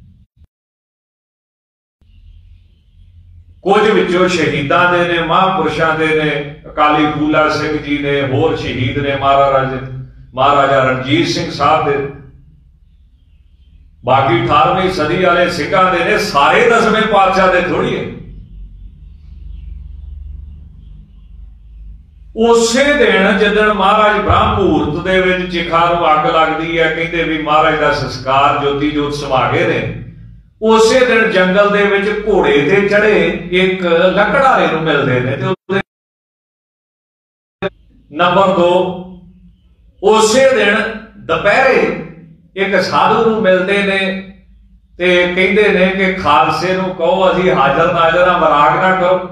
ਕੁਝ ਵਿੱਚੋਂ ਸ਼ਹੀਦਾਂ ਦੇ ਨੇ, ਮਹਾਂਪੁਰਸ਼ਾਂ ਦੇ ਨੇ, ਅਕਾਲੀ ਫੂਲਾ ਸਿੰਘ ਜੀ ਨੇ, ਹੋਰ ਸ਼ਹੀਦ ਨੇ ਮਹਾਰਾਜਾ ਮਹਾਰਾਜਾ ਰਣਜੀਤ ਸਿੰਘ ਸਾਹਿਬ ਦੇ। ਬਾਕੀ ਅਠਾਰਵੀਂ ਸਦੀ ਵਾਲੇ ਸਿੰਘਾਂ ਦੇ ਨੇ, ਸਾਰੇ ਦਸਵੇਂ ਪਾਤਸ਼ਾਹ ਦੇ ਥੋੜੀ ਹੈ। ਉਸੇ ਦਿਨ ਜਿੱਦਣ ਮਹਾਰਾਜ ਬ੍ਰਹਮ ਮੁਹੂਰਤ ਦੇ ਵਿੱਚ ਚਿਖਾ ਨੂੰ ਅੱਗ ਲੱਗਦੀ ਹੈ, ਕਹਿੰਦੇ ਵੀ ਮਹਾਰਾਜ ਦਾ ਸੰਸਕਾਰ ਜੋਤੀ ਜੋਤ ਸਮਾ ਗਏ ਨੇ, ਉਸੇ दिन जंगल ਦੇ ਵਿੱਚ ਘੋੜੇ ਤੇ ਚੜੇ ਇੱਕ ਲੱਕੜਹਾਰੇ ਨੂੰ ਮਿਲਦੇ ਨੇ ਤੇ ਉਹਦੇ ਨੰਬਰ ਦੋ ਉਸੇ दिन ਦੁਪਹਿਰੇ ਇੱਕ ਸਾਧੂ ਨੂੰ ਮਿਲਦੇ ਨੇ ਤੇ ਕਹਿੰਦੇ ਨੇ ਕਿ ਖਾਲਸੇ ਨੂੰ ਕਹੋ ਅਸੀਂ ਹਾਜ਼ਰ ਨਾਜ਼ਰ ਹਾਂ, ਬਰਾਗ ਨਾ ਕਰੋ।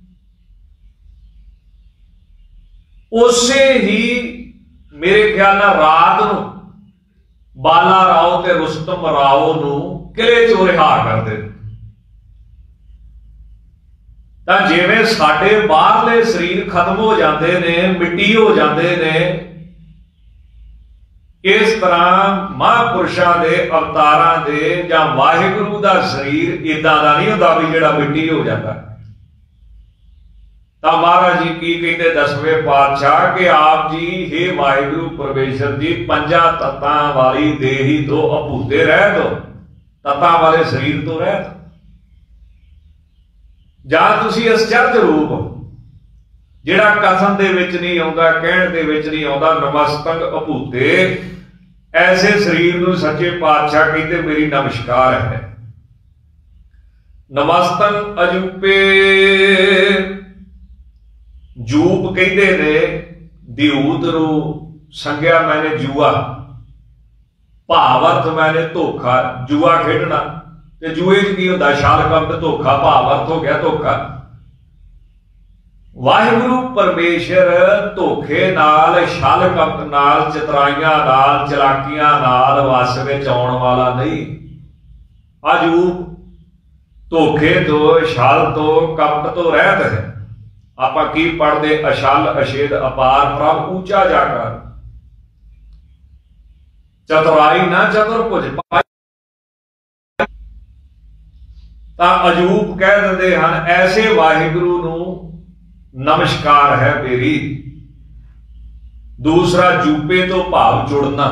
ਉਸੇ ਹੀ ਮੇਰੇ ਖਿਆਲ ਨਾਲ ਰਾਤ ਨੂੰ ਬਾਲਾ ਰਾਓ ਤੇ ਰੁਸਤਮ ਰਾਓ ਨੂੰ ਕਿਲੇ ਚੋਂ ਰਿਹਾ ਕਰਦੇ। ਤਾਂ ਜਿਵੇਂ ਸਾਡੇ ਬਾਹਰਲੇ ਸਰੀਰ ਖਤਮ ਹੋ ਜਾਂਦੇ ਨੇ, ਮਿੱਟੀ ਹੋ ਜਾਂਦੇ ਨੇ, ਇਸ ਤਰ੍ਹਾਂ ਮਹਾਂਪੁਰਸ਼ਾਂ ਦੇ ਅਵਤਾਰਾਂ ਦੇ ਜਾਂ ਵਾਹਿਗੁਰੂ ਦਾ ਸਰੀਰ ਇਦਾਂ ਦਾ ਨਹੀਂ ਹੁੰਦਾ ਵੀ ਜਿਹੜਾ ਮਿੱਟੀ ਹੋ ਜਾਂਦਾ। ਤਾਂ ਮਹਾਰਾਜ ਜੀ ਕੀ ਕਹਿੰਦੇ ਦਸਵੇਂ ਪਾਤਸ਼ਾਹ ਕਿ ਆਪ ਜੀ हे ਵਾਹਿਗੁਰੂ ਪਰਮੇਸ਼ਰ ਜੀ ਪੰਜਾਂ ਤੱਤਾਂ ਵਾਲੀ ਦੇਹੀ ਤੋਂ ਅਭੂਤੇ ਰਹਿ ਦੋ, ਤੱਤਾਂ ਵਾਲੇ ਸਰੀਰ ਤੋਂ ਰਹਿ ਦੋ, ਜਾਂ ਤੁਸੀਂ ਅਸਚਰਜ ਰੂਪ ਜਿਹੜਾ ਕਥਨ ਦੇ ਵਿੱਚ ਨਹੀਂ ਆਉਂਦਾ, ਕਹਿਣ ਦੇ ਵਿੱਚ ਨਹੀਂ ਆਉਂਦਾ, ਨਮਸਤੰਗ ਅਭੂਤੇ, ਐਸੇ ਸਰੀਰ ਨੂੰ ਸੱਚੇ ਪਾਤਸ਼ਾਹ ਕਹਿੰਦੇ ਮੇਰੀ ਨਮਸਕਾਰ ਹੈ। ਨਮਸਤੰਗ ਅਜੂਪੇ, ਜੂਪ ਕਹਿੰਦੇ ਨੇ ਦਿਊਤ ਨੂੰ ਸੰਗਿਆ ਮੈਨੇ ਜੂਆ, ਭਾਵ ਅਰਥ ਮੈਨੇ ਧੋਖਾ, ਜੂਆ ਖੇਡਣਾ। ਤੇ ਜੂਏ ਚ ਕੀ ਹੁੰਦਾ? ਛਲ ਕਪਟ ਧੋਖਾ, ਭਾਵ ਅਰਥ ਹੋ ਗਿਆ ਧੋਖਾ। ਵਾਹਿਗੁਰੂ ਪਰਮੇਸ਼ਰ ਧੋਖੇ ਨਾਲ, ਛਲ ਕਪਟ ਨਾਲ, ਚਤਰਾਈਆਂ ਨਾਲ, ਚਲਾਕੀਆਂ ਨਾਲ ਵਸ ਵਿੱਚ ਆਉਣ ਵਾਲਾ ਨਹੀਂ। ਅਜੂਪ ਧੋਖੇ ਤੋਂ, ਛਲ ਤੋਂ, ਕਪਟ ਤੋਂ ਰਹਿਤ ਹੈ। ਆਪਾਂ ਕੀ ਪੜ੍ਹਦੇ? ਅਛਲ ਅਛੇਦ ਅਪਾਰ ਪ੍ਰਭ ਉੱਚਾ ਜਾਕਰ, ਚਤੁਰਾਈ ਨਾ ਚਤੁਰਭੁਜ। ਤਾਂ ਅਜੂਬ ਕਹਿ ਦਿੰਦੇ ਹਨ ਐਸੇ ਵਾਹਿਗੁਰੂ ਨੂੰ ਨਮਸਕਾਰ ਹੈ ਮੇਰੀ। ਦੂਸਰਾ ਜੂਪੇ ਤੋਂ ਭਾਵ ਜੁੜਨਾ,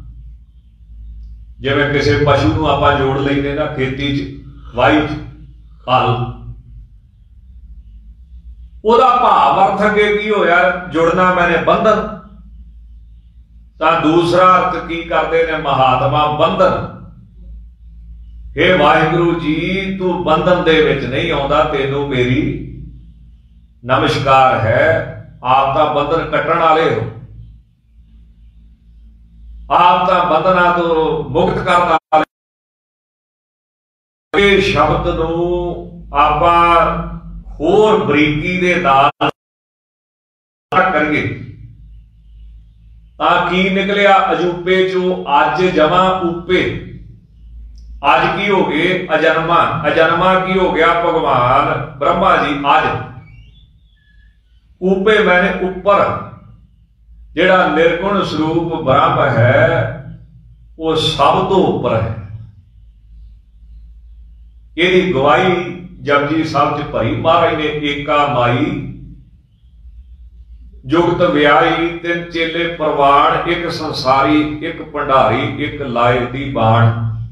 ਜਿਵੇਂ ਕਿਸੇ ਪਸ਼ੂ ਨੂੰ ਆਪਾਂ ਜੋੜ ਲੈਂਦੇ ਨਾ ਖੇਤੀ ਚ, ਵਾਈ ਚ, ਹਲ, ਉਹਦਾ ਭਾਵ ਅਰਥ ਅੱਗੇ ਕੀ ਹੋਇਆ? ਜੁੜਨਾ ਮੈਨੇ ਬੰਧਨ। ਤਾਂ ਦੂਸਰਾ ਅਰਥ ਕੀ ਕਰਦੇ ਨੇ ਮਹਾਤਮਾ? ਬੰਧਨ। हे ਵਾਹਿਗੁਰੂ ਜੀ ਤੂੰ ਬੰਧਨ ਦੇ ਵਿੱਚ ਨਹੀਂ ਆਉਂਦਾ, ਤੈਨੂੰ ਮੇਰੀ ਨਮਸਕਾਰ ਹੈ। ਆਪ ਤਾਂ ਬੰਧਨ ਕੱਟਣ ਵਾਲੇ ਹੋ, ਆਪ ਤਾਂ ਬੰਧਨਾਂ ਤੋਂ ਮੁਕਤ ਕਰਨ ਵਾਲੇ। ਇਹ ਸ਼ਬਦ ਨੂੰ ਆਪਾਂ ਹੋਰ ਬਰੀਕੀ ਦੇ ਨਾਲ ਕਰੀਏ ਤਾਂ ਕੀ ਨਿਕਲਿਆ? ਅਜੂਪੇ ਚੋਂ ਅੱਜ ਜਮਾ ਊਪੇ। ਅੱਜ ਕੀ ਹੋ ਗਏ? ਅਜਨਮਾ। ਅਜਨਮਾ ਕੀ ਹੋ ਗਿਆ? ਭਗਵਾਨ ਬ੍ਰਹਮਾ ਜੀ ਅੱਜ। ਊਪੇ ਮੈਨੇ ਉੱਪਰ, ਜਿਹੜਾ ਨਿਰਗੁਣ ਸਰੂਪ ਬ੍ਰਹਮ ਹੈ ਉਹ ਸਭ ਤੋਂ ਉੱਪਰ ਹੈ। ਇਹਦੀ ਗਵਾਹੀ ਜਪਜੀ ਸਾਹਿਬ ਚ ਭਰੀ। ਮਹਾਰਾਜ ਨੇ ਏਕਾ ਮਾਈ ਜੁਗਤ ਵਿਆਹੀ, ਤਿੰਨ ਚੇਲੇ ਪ੍ਰਵਾਨ, ਇੱਕ ਸੰਸਾਰੀ, ਇੱਕ ਭੰਡਾਰੀ, ਇੱਕ ਲਾਏ ਦੀ ਬਾਣ।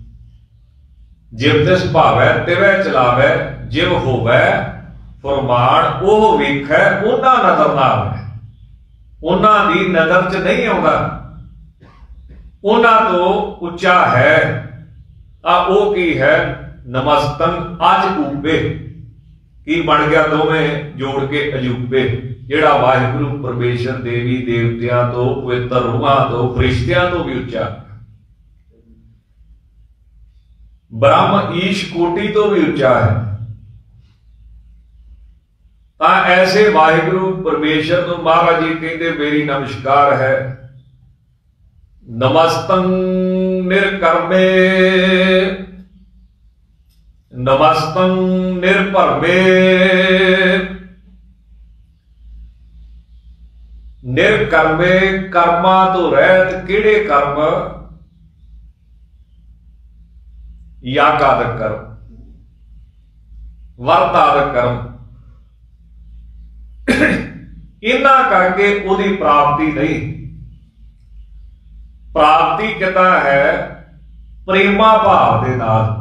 ਜਿਵ ਤਿਸ ਭਾਵੈ ਤਿਵੈ ਚਲਾਵੈ, ਜਿਵ ਹੋਵੈ ਫਰਮਾਨ ਉਹ ਵੇਖੈ ਉਹਨਾਂ ਨਜ਼ਰ ਨਾ ਆਵੈ। ਉਹਨਾਂ ਦੀ ਨਜ਼ਰ ਚ ਨਹੀਂ ਆਉਂਦਾ, ਉਹਨਾਂ ਤੋਂ ਉੱਚਾ ਹੈ। ਆ ਉਹ ਕੀ ਹੈ? ਨਮਸਤੰ ਅਜ ਊਪੇ। ਕੀ ਬਣ ਗਿਆ? ਦੋਵੇਂ ਜੋੜ ਕੇ ਅਜੂਬੇ, ਜਿਹੜਾ ਵਾਹਿਗੁਰੂ ਪਰਮੇਸ਼ਰ ਦੇਵੀ ਦੇਵਤਿਆਂ ਤੋਂ, ਪਵਿੱਤਰ ਰੂਹਾਂ ਤੋਂ, ਫਰਿਸ਼ਤਿਆਂ ਤੋਂ ਵੀ ਉੱਚਾ, ਬ੍ਰਹਮ ਈਸ਼ ਕੋਟੀ ਤੋਂ ਵੀ ਉੱਚਾ ਹੈ। ਤਾਂ ਐਸੇ ਵਾਹਿਗੁਰੂ ਪਰਮੇਸ਼ਰ ਨੂੰ ਮਹਾਰਾਜ ਜੀ ਕਹਿੰਦੇ ਮੇਰੀ ਨਮਸਕਾਰ ਹੈ। ਨਮਸਤੰ ਨਿਰਕਰਮੇ, ਨਮਸਤੰ ਨਿਰਭਰਮੇ। ਨਿਰਕਰਮੇ, ਕਰਮਾਂ ਤੋਂ ਰਹਿਤ। ਕਿਹੜੇ ਕਰਮ? ਯਾਗ ਆਦਿਕ ਕਰਮ, ਵਰਤ ਆਦਿਕ ਕਰਮ। ਇਹਨਾਂ ਕਰਕੇ ਉਹਦੀ ਪ੍ਰਾਪਤੀ ਨਹੀਂ। ਪ੍ਰਾਪਤੀ ਕਿਤਾ ਹੈ? ਪ੍ਰੇਮਾ ਭਾਵ ਦੇ ਨਾਲ।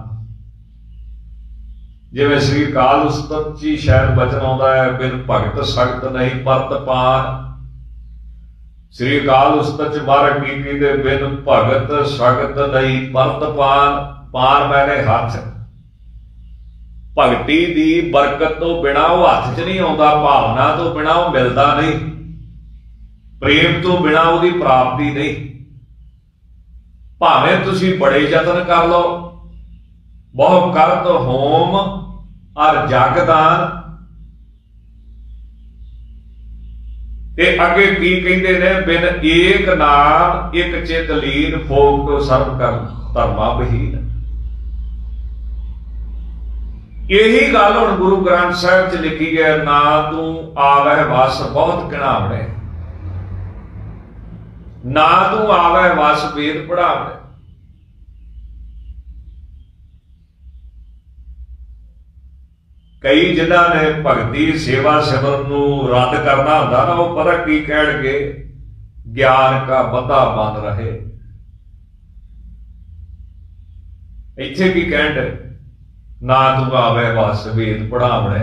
ਜਿਵੇਂ ਸ੍ਰੀ ਅਕਾਲ ਉਸਤਤ ਜੀ ਸ਼ਾਇਦ ਬਚਨ ਆਉਂਦਾ ਹੈ, ਬਿਨ ਭਗਤ ਸਖਤ ਨਹੀਂ ਪਰਤ ਪਾਨ। ਸ੍ਰੀ ਅਕਾਲ ਉਸਤਤ ਚ ਮਹਾਰਾਜ ਕੀ ਕਹਿੰਦੇ? ਬਿਨ ਭਗਤ ਸਖਤ ਨਹੀਂ ਪਰਤ ਪਾਨ। ਪਾਨ ਮੈਨੇ ਹੱਥ, भगती दी बरकत तो बिना वो हथ च नहीं आउंदा, भावना तो बिना वो मिलता नहीं, प्रेम तो बिना उसकी प्राप्ति नहीं। भावें तुसीं बड़े यतन कर लो, बहु करत होम और जगदान। ते अगे की कहते ने, बिन एक नाम एक चित लीन, फोक तो सर्व कर धर्मा बहीन। यही गल हुण गुरु ग्रंथ साहिब च लिखी है, ना तू आवै वस बहुत घिनावणे, ना तू आवै वस वेद पढ़ावणे। कई जिन्हां ने भगती सेवा सिमरन नूं रद्द करना हुंदा ना, वो पता की कहणगे, ज्ञान का बंधा बंद रहे। इत्थे की कहण, ना तू आवे वस वेद पढ़ावणे।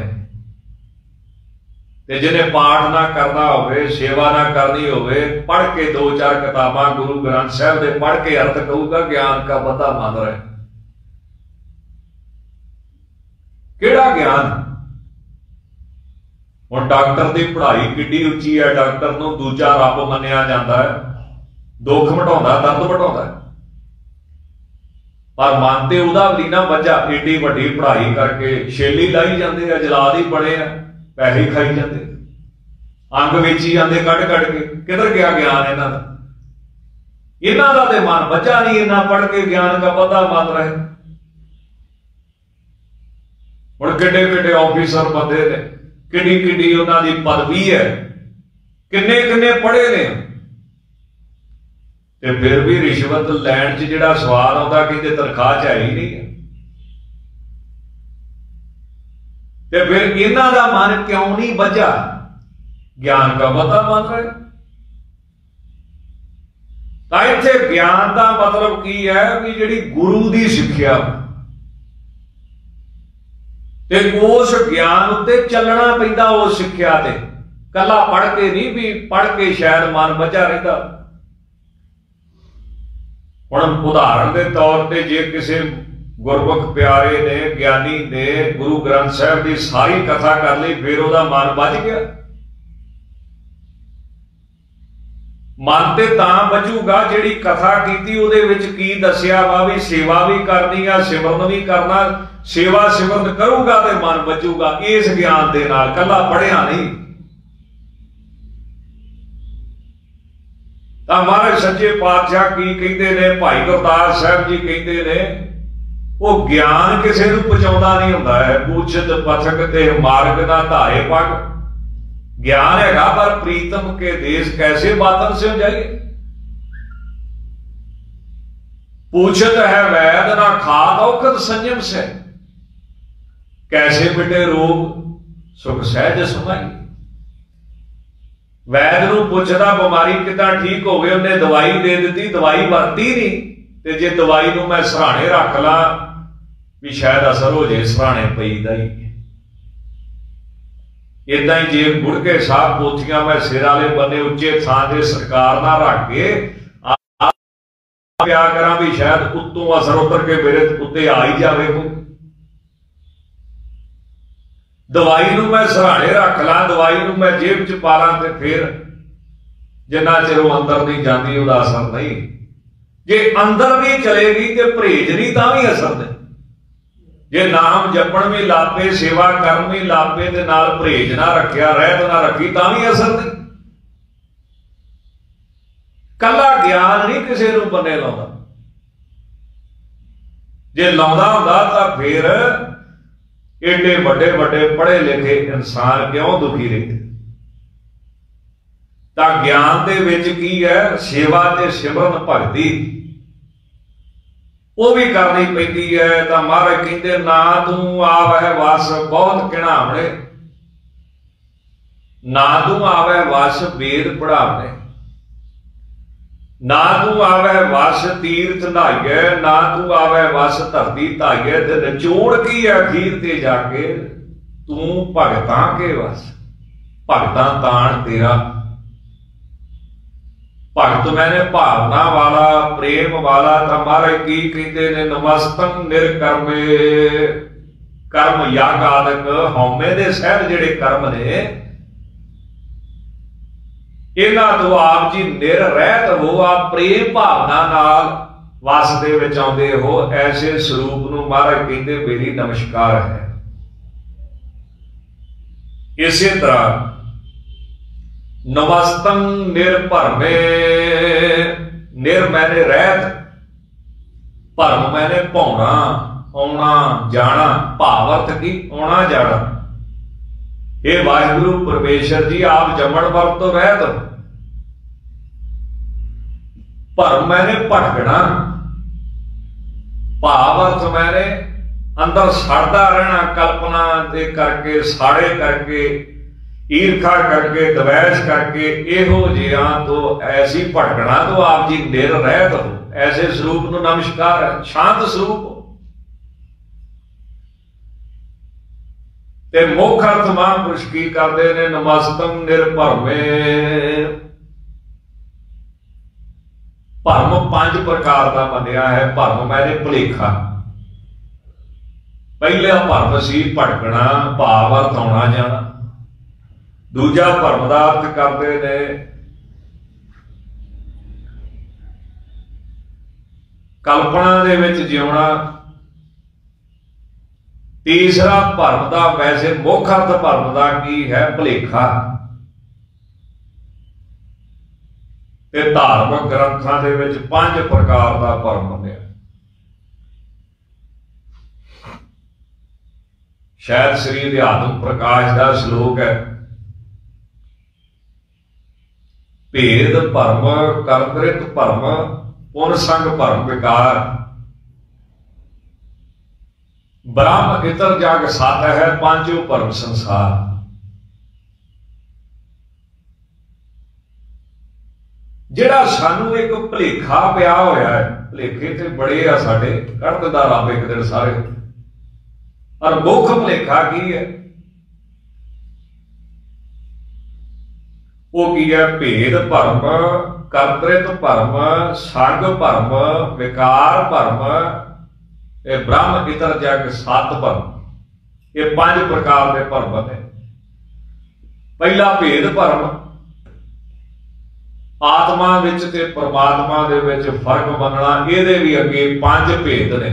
ते जिन्हें पाठ ना करना होवे, सेवा ना करनी होवे, पढ़ के दो चार किताबां गुरु ग्रंथ साहिब दे पढ़ के अर्थ कहूगा, ज्ञान का बंधा बंद रहे। केड़ा ज्ञान? हुण डॉक्टर की पढ़ाई किड्डी उच्ची है, डॉक्टर नूं दूजा रब मन्निया जाता है, दुख मिटाउंदा, दर्द मिटाउंदा, पर मन ते उहदा भी ना वजह। एडी वड्डी पढ़ाई करके छेली लाई जाते हैं, जलाद ही बड़े आ, पैसे खाई जाते, अंग वेची जाते कढ़ कढ़ के। किधर गया ज्ञान इन्हां दा? इन्हां दा ते मन वजह नहीं, इन्ना पढ़ के ज्ञान का पता बंद रहे। हुण किड्डे किड्डे ऑफिसर बंदे ने, किड्डी किड्डी उन्हां दी पदवी है, किन्ने किन्ने पढ़े ने, ते फिर भी रिश्वत लैण च जिहड़ा स्वाद आउंदा, कहंदे तनखाह च है ही नहीं। ते फिर इन्हां दा मन क्यों नहीं वज्जा? ज्ञान का पता बंद रहे। तां इत्थे ज्ञान का मतलब की है कि जिहड़ी गुरु की सिक्ख्या, ते उस ज्ञान उत्ते चलना पैंदा, उस सिक्ख्या ते कला पढ़ के नहीं, भी पढ़ के शायद मन वज्जा रहिंदा। हुण उदाहरण के तौर पर जे किसी गुरमुख प्यारे ने, ज्ञानी ने गुरु ग्रंथ साहिब की सारी कथा कर ली, फिर उहदा मन वज गया। मन ते तां वजूगा जिहड़ी कथा कीती उहदे विच की दस्सिया वा, भी सेवा भी करनी आ, सिमरन भी करना। सेवा सिमरन करूंगा तो मन वजूगा, इस ज्ञान दे नाल, कला पढ़िया नहीं। तां महाराज सच्चे पातशाह की कहते ने, भाई गुरदास साहब जी कहते ने, वो ज्ञान किसी नूं पहुंचाउंदा नहीं हुंदा है। पूछत पथक ते मार्ग ना धाए पग, ज्ञान हैगा पर प्रीतम के देश कैसे बातन से जाइए। पूछत है वैद ना खाद औखद संयम से, कैसे मिटे रोग सुख सहज समाई। वैद नूं पुछदा बीमारी किदां ठीक होवे, उन्हें दवाई दे दी, दवाई वरती नहीं। ते जे दवाई नूं मैं सराणे रख ला भी शायद असर हो जाए, सराणे पईदा ही। इदां ही जे गुड़के साहब पोथियां मैं सिर वाले बने उच्चे थां ते सरकार ना रख के क्या करा भी शायद उत्तों असर उतर के मेरे उत्ते आ ही जावे। कोई दवाई नूं मैं सराणे रख ला, दवाई नूं मैं जेब च पा ला, ते फिर जिन्ना चिर वो अंदर नहीं जाती उहदा असर नहीं। जे अंदर नहीं चलेगी तो परहेज नहीं, तां भी असर नहीं। जे नाम जपण भी लापे, सेवा करन भी लापे, ते नाल परहेज ना रखिया, रहत ना रखी, तां भी असर नहीं। कला ज्ञान नहीं किसी नूं बन्ने लाउंदा। जे लाउंदा हुंदा तां फिर एडे वड्डे वड्डे पढ़े लिखे इंसान क्यों दुखी रहते। तां ज्ञान दे विच की है, सेवा ते सिमरन भगती वो भी करनी पैंदी है। तां महाराज कहंदे, ना तू आवे वस बहुत घिनावणे, ना तू आवे वस वेद पढ़ावणे, ना तू आवे वस तीर्थ नहाइए, ना तू आवे वस धरती धाइए। ते निचोड़ की है अखीर ते जाके, तू भगतां के वस, भगतां ताण तेरा। भगत मैंने भावना वाला, प्रेम वाला। तो महाराज की कहते ने, नमस्तंग निरकर्मे कर्म यज्ञ आदਿਕ हौमे दे सहज जिहड़े कर्म ने इन्हां तो आप जी निररहित हो, आप प्रेम भावना नाल वस दे विच आउंदे हो। ऐसे स्वरूप नूं महाराज कहंदे मेरी नमस्कार है। इसे तरह नमस्तं निर्भरमे, निर मैंने रहत, भरम मैंने भौना आउणा जाना, भाव अर्थ की आउणा जाना। हे वाहिगुरु परमेश्वर जी आप जमण मरण तो रहत, भरम मैंने भटकना, भाव अर्थ मैंने अंदर सड़ता रहना, कल्पना दे करके साड़े करके ईर्खा करके द्वेष करके इहो जिहा तो ऐसी भटकना तो आप जी निररहित हो। ऐसे स्वरूप नूं नमस्कार है। शांत स्वरूप हो ते मुख अर्थ महापुरुष की करते ने नमस्तं निर्भरमे। भरम पांच प्रकार का मनिया है। भरम मैंने भुलेखा, पहला भरम सी भटकना, भाव अर्थ आउणा जाना। दूजा भरम दा अर्थ करते ने कल्पना दे विच जिउणा। तीसरा भरम दा वैसे मुख अर्थ भरम दा की है भुलेखा। ते धार्मिक ग्रंथां दे विच पांच प्रकार का भरम मनिया। शायद श्री अध्यात्म प्रकाश का श्लोक है, भेद भरम कर्तृत भरम पुन संग भरम विकार, ब्रह्म इतर जग सत है पांचों भरम संसार। जिहड़ा सानू एक भुलेखा पिया होया है, भुलेखे ते बड़े आ साडे, कढ़ दिंदा रब एक दिन सारे। और मुख भुलेखा की है, वो की है भेद भरम कर्तृत भरम संग भरम विकार भरम ब्रह्म इतर जग सत भरम। ये पांच प्रकार के भरम ने। पहला भेद भरम, आत्मा विच ते परमात्मा दे विच फर्क मनना। इहदे भी अगे पांच भेद ने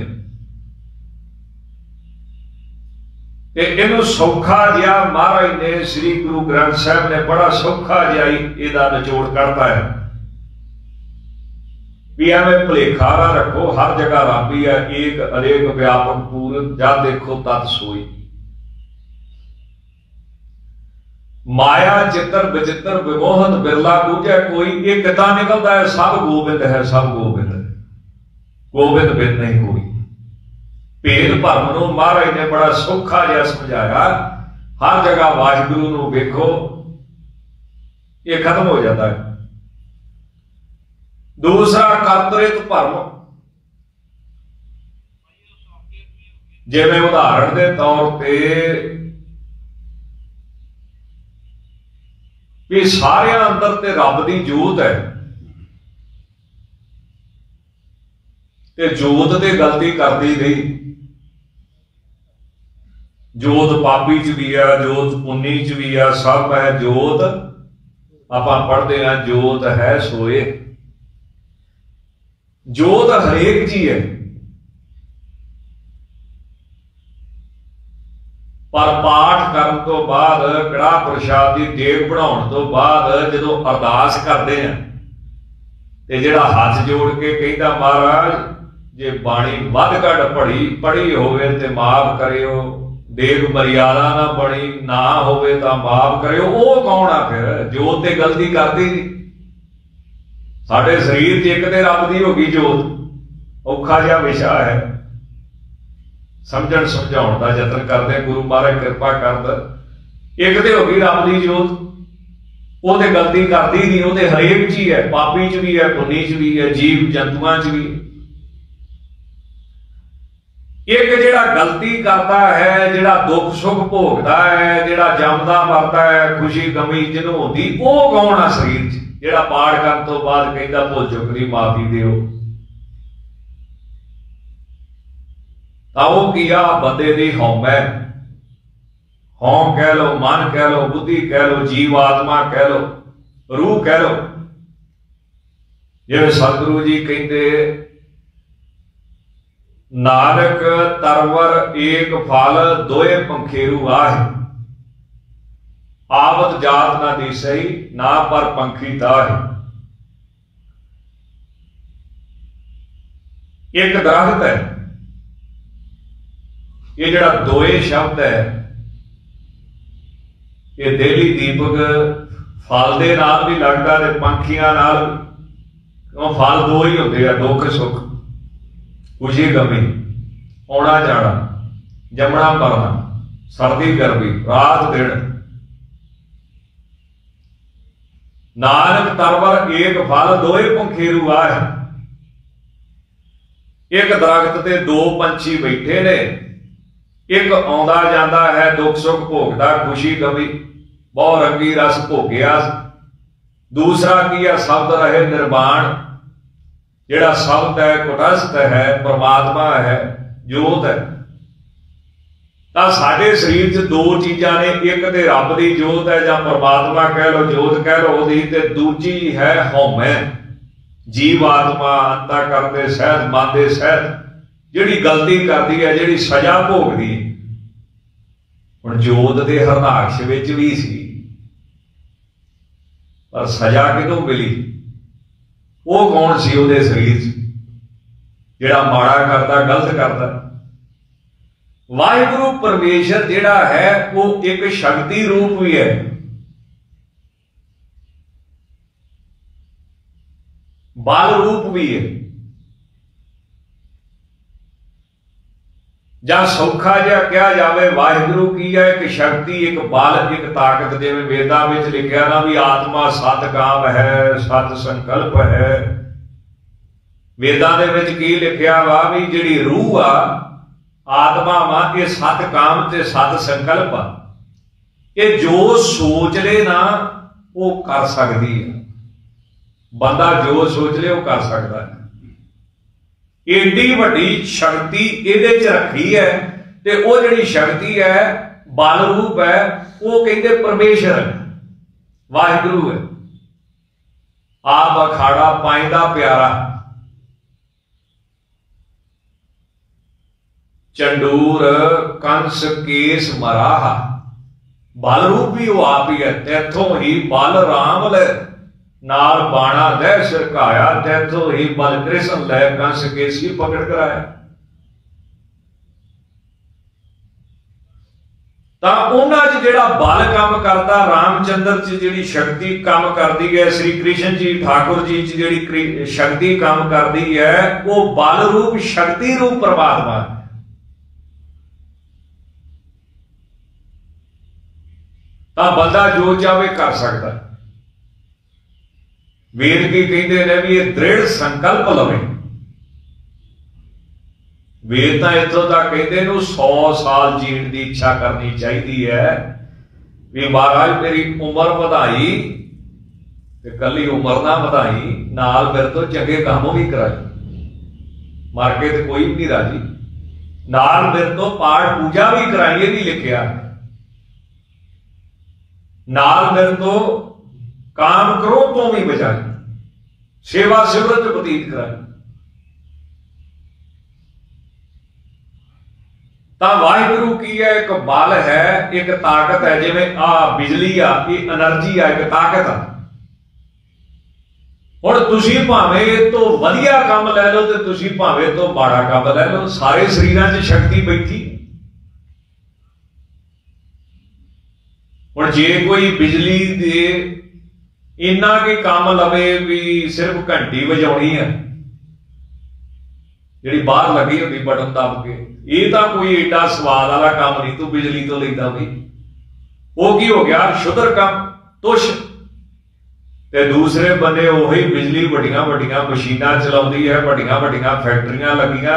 ते इहनूं सौखा जिहा महाराज ने श्री गुरु ग्रंथ साहिब ने बड़ा सौखा जिहा इहदा निचोड़ करता है भी एवं भुलेखा ना रखो, हर जगह रब ही है, एक अनेक व्यापक पूर्ण, जा देखो तत् सोई। माया चित्र विचित्र विमोहन बिरला दूजा कोई, ये किता निकलता है सब गोबिंद है, सब गोबिंद है, गोबिंद बिन नहीं कोई। भेद भरम नूं महाराज ने बड़ा सौखा जिहा समझाया। हर जगह वाहिगुरु नूं वेखो, ये खत्म हो जाता है। दूसरा कर्तृत भरम, जिवें उदाहरण के तौर पे भी सारे अंदर ते रब दी जोत है, ते जोत ते गलती करती गई। जोत पापी च भी है, जोत पुन्नी च भी है, सब है जोत। आपां पढ़ते हैं जोत है सोए। जोत हरेक जी है, पर पाठ करन तो बाद कड़ाह प्रसाद की देग बनाउण तो बाद जदों अरदास करते हैं ते जिहड़ा हाथ जोड़ के कहता महाराज जे बाणी वध घट पढ़ी पढ़ी होवे ते माफ करियो, देग मर्यादा ना बनी ना होवे तां माफ करियो। वो कौन आ फिर? जोत ते गलती करदी नहीं। साडे शरीर च एक ते रब दी हो गई जोत, औखा जिहा विशा है। समझण समझाउण दा यतन करदे, गुरु महाराज कृपा करदा। एक ते हो गई रब दी जोत, वो ते गलती करदी नहीं, वो ते हरेक च ही है, पापी च भी है, पुन्नी च भी है, जीव जंतुआं च भी। एक जिहड़ा गलती करता है, जिहड़ा दुख सुख भोगदा है, जिहड़ा जमदा मरदा है, खुशी गमी जिन्हों होंदी, वो कौन आ शरीर च? जिहड़ा पाठ करन तो बाद कहंदा भुल चुक दी माफी दिओ। ਤਾਂ ਉਹ ਕੀ ਆ ਬੰਦੇ ਦੀ ਹਉਮੈ, ਹਉ ਕਹਿ ਲਓ, ਮਨ ਕਹਿ ਲਓ, ਬੁੱਧੀ ਕਹਿ ਲਓ, ਜੀਵ ਆਤਮਾ ਕਹਿ ਲਓ, रूह कह लो। जिवें सतगुरु जी कहते नानक तरवर एक फल दोए पंखेरू आहे, आवत जात ना दिसई ना पर पंखी ताहे। एक दरख्त है, ये जड़ा दोए शब्द है, ये देली दीपक फल दे नाल भी लगता ते पंखियां नाल, क्यों फल दो ही होंदे आ, दुख सुख, खुशी गमी, आउणा जाना, जमना मरना, सर्दी गर्मी, रात दिन। नानक तरवर एक फल दोए पंखेरू आहे, एक दरख्त ते दो पंछी बैठे ने, एक आउंदा जांदा है दुख सुख भोगदा, खुशी गमी बहु रंगी रस भोगिया, दूसरा की है शब्द रहे निर्वाण, जिहड़ा शब्द है कुटस्थ है, परमात्मा है, जोत है। तां साडे शरीर च दो चीज़ां ने, एक ते रब दी जोत है जां परमात्मा कह लो, जोत कह लो ओहदी, ते दूजी है हौमै, जीव आत्मा अंतःकरण दे सहत, मन दे सहत, जिहड़ी गलती करदी है, जिहड़ी सजा भोगदी है। हुण जोत दे हरनाक्ष विच भी सी, पर सजा कितों मिली? वो कौन सी उहदे शरीर च जिहड़ा माड़ा करदा, गलत करदा? वाहिगुरु परमेश्वर जिहड़ा है वो एक शक्ति रूप भी है, बल रूप भी है, ਜਾਂ ਸੌਖਾ ਜਿਹਾ ਕਿਹਾ ਜਾਵੇ ਵਾਹਿਗੁਰੂ ਕੀ ਹੈ ਇੱਕ ਸ਼ਕਤੀ, ਇੱਕ ਬਲ, ਇੱਕ ਤਾਕਤ। ਜਿਵੇਂ ਵੇਦਾਂ ਵਿੱਚ ਲਿਖਿਆ ਨਾ ਵੀ ਆਤਮਾ ਸਤ ਕਾਮ ਹੈ, ਸਤ ਸੰਕਲਪ ਹੈ। ਵੇਦਾਂ ਦੇ ਵਿੱਚ ਕੀ ਲਿਖਿਆ ਵਾ ਵੀ ਜਿਹੜੀ ਰੂਹ ਆ, ਆਤਮਾ ਵਾ, ਇਹ ਸਤ ਕਾਮ ਤੇ ਸਤ ਸੰਕਲਪ ਆ। ਇਹ ਜੋ ਸੋਚ ਲੇ ਨਾ ਉਹ ਕਰ ਸਕਦੀ ਹੈ, ਬੰਦਾ ਜੋ ਸੋਚ ਲੇ ਉਹ ਕਰ ਸਕਦਾ ਹੈ। एडी वड्डी शक्ति इहदे च रखी है, ते वो जिहड़ी शक्ति है बल रूप है, वो कहते परमेश्वर है, वाहिगुरु है। आप अखाड़ा पाइंदा प्यारा, चंडूर कंस केस मराहा, बल रूप भी वो आप ही है। तैथों ही बल राम ले नाल बाणा दह सिरकाया, तैथों ही बल कृष्ण लै कंस केसी पकड़ कराया। तां उन्हां च जिहड़ा बल काम करदा, रामचंद्र च जिहड़ी शक्ति काम करदी है, श्री कृष्ण जी ठाकुर जी च जिहड़ी शक्ति काम करदी है, वो बल रूप शक्ति रूप परमात्मा है। तां बंदा जो चाहे कर सकदा। वेद की कहते हैं भी ये दृढ़ संकल्प लवे। वेद तो इतों तक कहते हैं सौ साल जीण की इच्छा करनी चाहिए है भी महाराज मेरी उम्र वधाई ते कली उम्र ना वधाई, नाल मेरे तो चंगे काम भी कराई, मर के तो कोई भी नहीं राजी, नाल मेरे तो पाठ पूजा भी कराई, ये भी लिखिया, नाल मेरे तो काम क्रोध तो भी बचाई, सेवा सिमरत बतीत कराई। तां वाहिगुरु की है एक बल है, एक ताकत है। जिवें आ बिजली आ, ये एनर्जी आ, एक ताकत आ। हुण तुसीं भावें तो वधिया काम लै लो ते तुसीं भावें तो माड़ा काम लै लो, सारे शरीरां 'च शक्ति बैठी। हुण जे कोई बिजली दे इन्ना की काम लवे भी सिर्फ घंटी वजाउणी है, जिहड़ी बाहर लगी होंदी बटन दब के, ये तो कोई एडा स्वाद वाला काम नहीं तू बिजली तो लेंदा भी। वो की हो गया शुद्र काम, तुछ। ते दूसरे बंदे उही बिजली वड्डियां वड्डियां मशीनां चलाउंदी है, वड्डियां वड्डियां फैक्ट्रियां लगियां,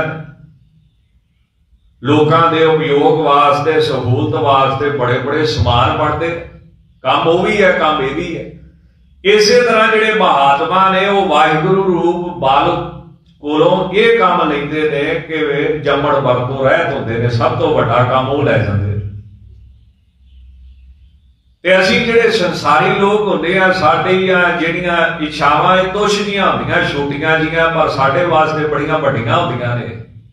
लोकां दे उपयोग वास्ते, सहूलत वास्ते बड़े बड़े समान बनते। काम वो भी है, काम ये भी है। इसे तरह जिहड़े महात्मा ने वो वाहिगुरु रूप बल कोलों ये काम लेंदे ने कि जम्मण वरतों रहत होंदे ने, सब तो वड्डा काम वो लै जांदे। ते असीं जिहड़े संसारी लोग होंदे आ, साडीआं जिहड़ियां इच्छावां ये तुच्छ जिहियां होंदियां, छोटियां जिहियां, पर साडे वास्ते बड़ियां वड्डियां होंदियां ने।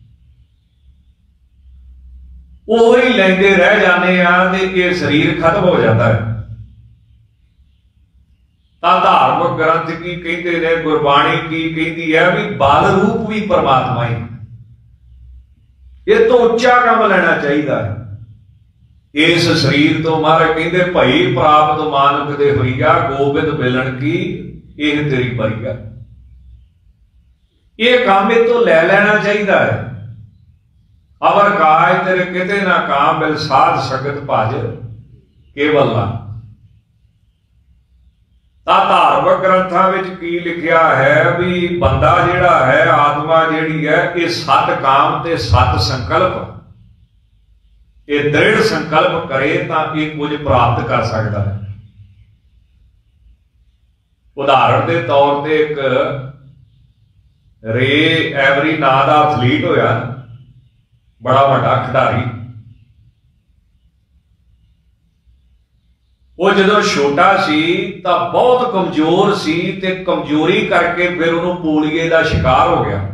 ਉਹੀ ਲੈਂਦੇ ਰਹਿ ਜਾਂਦੇ ਆ ਤੇ ਇਹ ਸਰੀਰ ਖਤਮ ਹੋ ਜਾਂਦਾ ਹੈ। ਤਾਂ ਧਾਰਮਿਕ ਗ੍ਰੰਥ ਕੀ ਕਹਿੰਦੇ ਨੇ, ਗੁਰਬਾਣੀ ਕੀ ਕਹਿੰਦੀ ਹੈ ਵੀ ਬਲ ਰੂਪ ਵੀ ਪਰਮਾਤਮਾ ਹੀ, ਇਹ ਤੋਂ ਉੱਚਾ ਕੰਮ ਲੈਣਾ ਚਾਹੀਦਾ ਹੈ। ਇਸ ਸਰੀਰ ਤੋਂ ਮਹਾਰਾਜ ਕਹਿੰਦੇ ਭਈ ਪ੍ਰਾਪਤ ਮਾਨੁਖ ਦੇ ਹੋਈਆ, ਗੋਬਿੰਦ ਮਿਲਣ ਕੀ ਇਹ ਤੇਰੀ ਬਰੀਆ। ਇਹ ਕੰਮ ਇਹ ਤੋਂ ਲੈ ਲੈਣਾ ਚਾਹੀਦਾ ਹੈ। अवर काय तेरे किते ना काम, बिल साध सकत भज केवल ना। ਤਾਂ ਧਾਰਮਿਕ ਗ੍ਰੰਥਾਂ ਵਿੱਚ ਕੀ ਲਿਖਿਆ ਹੈ ਵੀ ਬੰਦਾ ਜਿਹੜਾ ਹੈ, ਆਤਮਾ ਜਿਹੜੀ ਹੈ, ਇਹ ਸਤ ਕਾਮ ਤੇ ਸਤ ਸੰਕਲਪ, ਇਹ ਦ੍ਰਿੜ ਸੰਕਲਪ ਕਰੇ ਤਾਂ ਇਹ ਕੁਝ ਪ੍ਰਾਪਤ ਕਰ ਸਕਦਾ ਹੈ। ਉਦਾਹਰਣ ਦੇ ਤੌਰ ਤੇ ਇੱਕ ਰੇ ਐਵਰੀ ਨਾਂ ਦਾ ਐਥਲੀਟ ਹੋਇਆ, बड़ा वड्डा खिडारी। वो जदों छोटा सी तां बहुत कमजोर सी ते कमजोरी करके फिर उन्होंने पोलिए का शिकार हो गया।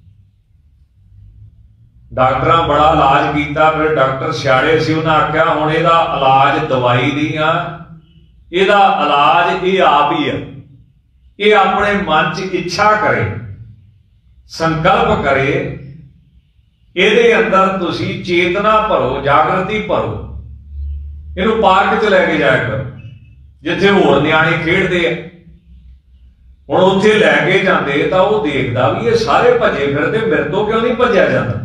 डॉक्टर बड़ा इलाज किया, फिर डॉक्टर सियाड़े सी, उन्हें आख्या हुण इहदा इलाज दवाई नहीं आ, इहदा इलाज ये आप ही है। ये अपने मन च इच्छा करे, संकल्प करे, ਇਹਦੇ ਅੰਦਰ ਤੁਸੀਂ ਚੇਤਨਾ ਭਰੋ, ਜਾਗਰਤੀ ਭਰੋ। ਇਹਨੂੰ ਪਾਰਕ 'ਚ ਲੈ ਕੇ ਜਾਇਆ ਕਰੋ ਜਿੱਥੇ ਹੋਰ ਨਿਆਣੇ ਖੇਡਦੇ ਆ। ਹੁਣ ਉੱਥੇ ਲੈ ਕੇ ਜਾਂਦੇ ਤਾਂ ਉਹ ਦੇਖਦਾ ਵੀ ਇਹ ਸਾਰੇ ਭੱਜੇ ਫਿਰਦੇ, ਮੇਰੇ ਤੋਂ ਕਿਉਂ ਨਹੀਂ ਭੱਜਿਆ ਜਾਂਦਾ।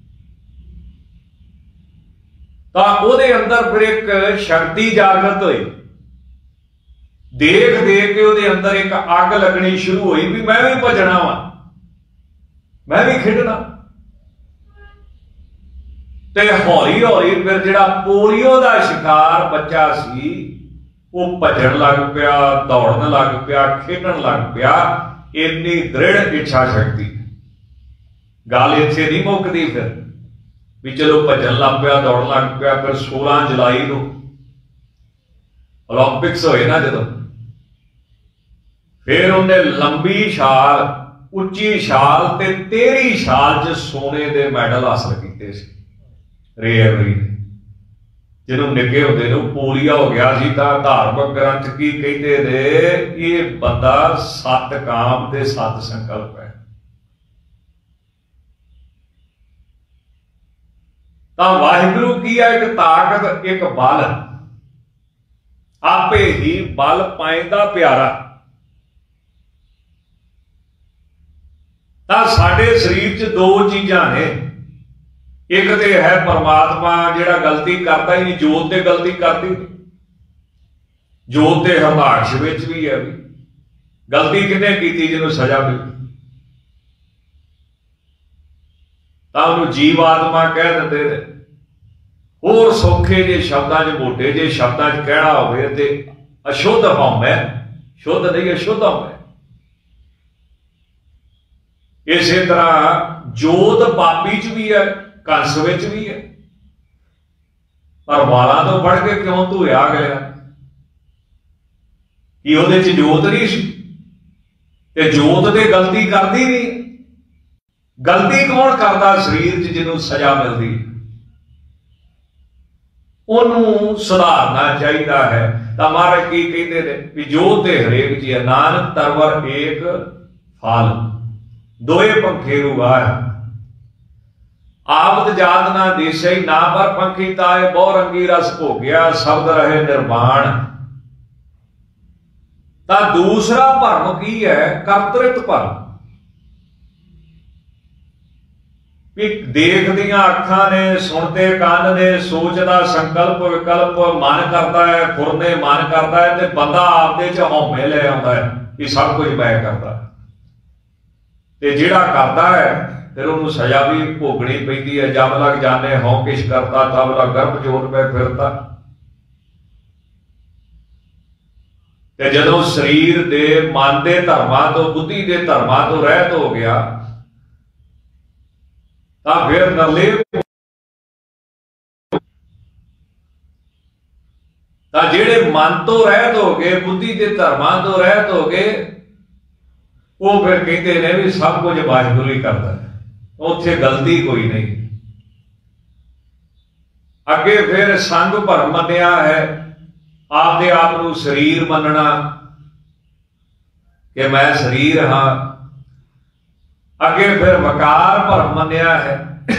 ਤਾਂ ਉਹਦੇ ਅੰਦਰ ਫਿਰ ਇੱਕ ਸ਼ਕਤੀ ਜਾਗਰਤ ਹੋਈ, ਦੇਖ ਦੇਖ ਕੇ ਉਹਦੇ ਅੰਦਰ ਇੱਕ ਅੱਗ ਲੱਗਣੀ ਸ਼ੁਰੂ ਹੋਈ ਵੀ ਮੈਂ ਵੀ ਭੱਜਣਾ ਵਾ, ਮੈਂ ਵੀ ਖੇਡਣਾ। ਤੇ ਹੌਲੀ ਹੌਲੀ ਫਿਰ ਜਿਹੜਾ ਪੋਲੀਓ ਦਾ ਸ਼ਿਕਾਰ ਬੱਚਾ ਸੀ ਉਹ ਭੱਜਣ ਲੱਗ ਪਿਆ, ਦੌੜਨ ਲੱਗ ਪਿਆ, ਖੇਡਣ ਲੱਗ ਪਿਆ। ਇੰਨੀ ਦ੍ਰਿੜ ਇੱਛਾ ਸ਼ਕਤੀ। ਗੱਲ ਇੱਥੇ ਨਹੀਂ ਮੁੱਕਦੀ ਫਿਰ ਵੀ ਚਲੋ ਭੱਜਣ ਲੱਗ ਪਿਆ, ਦੌੜਨ ਲੱਗ ਪਿਆ। ਫਿਰ ਸੋਲਾਂ ਜੁਲਾਈ ਨੂੰ ਓਲੰਪਿਕਸ ਹੋਏ ਨਾ ਜਦੋਂ, ਫਿਰ ਉਹਨੇ ਲੰਬੀ ਛਾਲ, ਉੱਚੀ ਛਾਲ ਤੇ ਤੇਰੀ ਛਾਲ 'ਚ ਸੋਨੇ ਦੇ ਮੈਡਲ ਹਾਸਲ ਕੀਤੇ ਸੀ। ਰੇ ਐਵਰੀ ਜਿਹਨੂੰ ਨਿੱਕੇ ਹੁੰਦੇ ਨੂੰ ਪੋਲੀਆ ਹੋ ਗਿਆ ਸੀ, ਤਾਂ ਧਾਰਮਿਕ ਗ੍ਰੰਥ ਕੀ ਕਹਿੰਦੇ ਨੇ, ਇਹ ਬੰਦਾ ਸੱਤ ਕਾਮ ਤੇ ਸੱਤ ਸੰਕਲਪ ਹੈ। ਤਾਂ ਵਾਹਿਗੁਰੂ ਕੀ ਹੈ, ਇੱਕ ਤਾਕਤ, ਇੱਕ ਬਲ, ਆਪੇ ਹੀ ਬਲ ਪਾਇੰਦਾ ਪਿਆਰਾ। ਤਾਂ ਸਾਡੇ ਸਰੀਰ 'ਚ ਦੋ ਚੀਜ਼ਾਂ ਨੇ, ਇੱਕ ਤੇ ਹੈ ਪਰਮਾਤਮਾ ਜਿਹੜਾ ਗਲਤੀ ਕਰਦਾ ਹੀ ਨਹੀਂ, ਜੋਤ ਤੇ ਗਲਤੀ ਕਰਦੀ ਨਹੀਂ। ਜੋਤ ਦੇ ਹਰਦਾਕਸ਼ ਵਿੱਚ ਵੀ ਹੈ ਵੀ ਗਲਤੀ ਕਿਹਨੇ ਕੀਤੀ ਜਿਹਨੂੰ ਸਜ਼ਾ ਮਿਲੀ, ਤਾਂ ਉਹਨੂੰ ਜੀਵ ਆਤਮਾ ਕਹਿ ਦਿੰਦੇ ਨੇ। ਹੋਰ ਸੌਖੇ ਜੇ ਸ਼ਬਦਾਂ 'ਚ, ਮੋਟੇ ਜੇ ਸ਼ਬਦਾਂ 'ਚ ਕਹਿਣਾ ਹੋਵੇ ਤੇ ਅਸ਼ੁੱਧ ਹਉਮੈ, ਸ਼ੁੱਧ ਨਹੀਂ ਅਸ਼ੁੱਧ ਹਉਮੈ। ਇਸੇ ਤਰ੍ਹਾਂ ਜੋਤ ਪਾਪੀ 'ਚ ਵੀ ਹੈ, ਕੰਸ ਵਿੱਚ ਵੀ ਹੈ, ਪਰ ਵਾਲਾਂ ਤੋਂ ਫੜ ਕੇ ਕਿਉਂ ਧੋਇਆ ਗਿਆ? ਕਿ ਉਹਦੇ 'ਚ ਜੋਤ ਨਹੀਂ ਸੀ? ਤੇ ਜੋਤ ਤੇ ਗਲਤੀ ਕਰਦੀ ਨਹੀਂ। ਗਲਤੀ ਕੌਣ ਕਰਦਾ ਸਰੀਰ 'ਚ ਜਿਹਨੂੰ ਸਜ਼ਾ ਮਿਲਦੀ? ਉਹਨੂੰ ਸੁਧਾਰਨਾ ਚਾਹੀਦਾ ਹੈ। ਤਾਂ ਮਹਾਰਾਜ ਕੀ ਕਹਿੰਦੇ ਨੇ ਵੀ ਜੋਤ ਤੇ ਹਰੇਕ ਜੀ, ਨਾਨਕ ਤਰਵਰ ਏਕ ਫਲ, ਦੋਏ ਪੰਖੇ ਰੁਗਾਇਆ। ਆਵਤ ਜਾਤ ਨਾ ਦੇਸੈ, ਨਾ ਪਰ ਪੰਖੀ ਤਾਏ, ਬਹੁ ਰੰਗੀ ਰਸ ਭੋਗਿਆ, ਸ਼ਬਦ ਰਹੇ ਨਿਰਮਾਣ। ਤਾਂ ਦੂਸਰਾ ਭਰਮ ਕੀ ਹੈ? ਕਰਤਰਿਤ ਭਰਮ। ਵੀ ਦੇਖਦੀਆਂ ਅੱਖਾਂ ਨੇ, ਸੁਣਦੇ ਕੰਨ ਨੇ, ਸੋਚਦਾ ਸੰਕਲਪ ਵਿਕਲਪ ਮਨ ਕਰਦਾ ਹੈ, ਫੁਰਨੇ ਮਨ ਕਰਦਾ ਹੈ, ਤੇ ਬੰਦਾ ਆਪਦੇ 'ਚ ਹਉਮੈ ਲੈ ਆਉਂਦਾ ਹੈ ਕਿ ਸਭ ਕੁਝ ਮੈਂ ਕਰਦਾ। ਤੇ ਜਿਹੜਾ ਕਰਦਾ ਹੈ ਫਿਰ ਉਹਨੂੰ ਸਜ਼ਾ ਵੀ ਭੋਗਣੀ ਪੈਂਦੀ ਹੈ। ਜਬ ਲੱਗ ਜਾਣੇ ਹਉ ਕਿਛ ਕਰਤਾ, ਤਬ ਲੱਗ ਗਰਭ ਜੋਤ ਪੈ ਫਿਰਦਾ। ਤੇ ਜਦੋਂ ਸਰੀਰ ਦੇ ਮਨ ਦੇ ਧਰਮਾਂ ਤੋਂ, ਬੁੱਧੀ ਦੇ ਧਰਮਾਂ ਤੋਂ ਰਹਿਤ ਹੋ ਗਿਆ, तां फिर निर्लेप तां जिहड़े मन तो रहत हो गए, बुद्धि के धर्मां तो रहत हो गए, वो फिर कहते ने भी सब कुछ वाहिगुरू ही करता है, उत्थे गलती कोई नहीं। अगे फिर संग भरम मन्निया है, आपदे आप नूं शरीर मनना कि मैं शरीर हाँ। अगे फिर वकार भरम मन्निया है,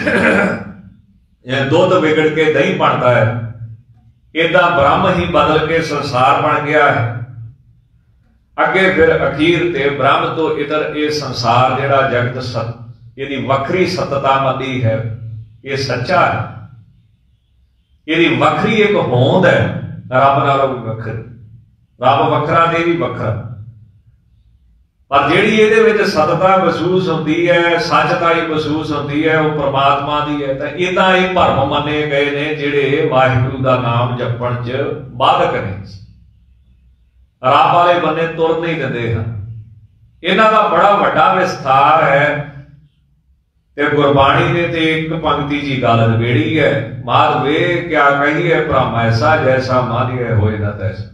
दुध बिगड़ के दही बनता है, इदा ब्रह्म ही बदल के संसार बन गया है। अगे फिर अखीर ते ब्रह्म तो इधर ये संसार जिहड़ा जगत सत इहदी वखरी सत्ता मदी है, ये सच्चा है, इहदी वखरी एक होंद है, रब नालों भी वखरी, रब वखरा ते भी वखरा। पर जिहड़ी इहदे विच सत्ता महसूस होंदी है, सचताई महसूस होंदी है, वो परमात्मा दी है। तां इदां ये भरम मन्ने गए ने जिहड़े वाहिगुरू दा नाम जपण च बाधक ने, रब वाले बन्ने तुर नहीं दिंदे हैं। इन्हां दा बड़ा वड्डा विस्तार है ते गुरबाणी ने ते एक पंक्ति जी गल नवेड़ी है, माध वे क्या कहिए भ्रम ऐसा जैसा मानिए होए ना तैसा।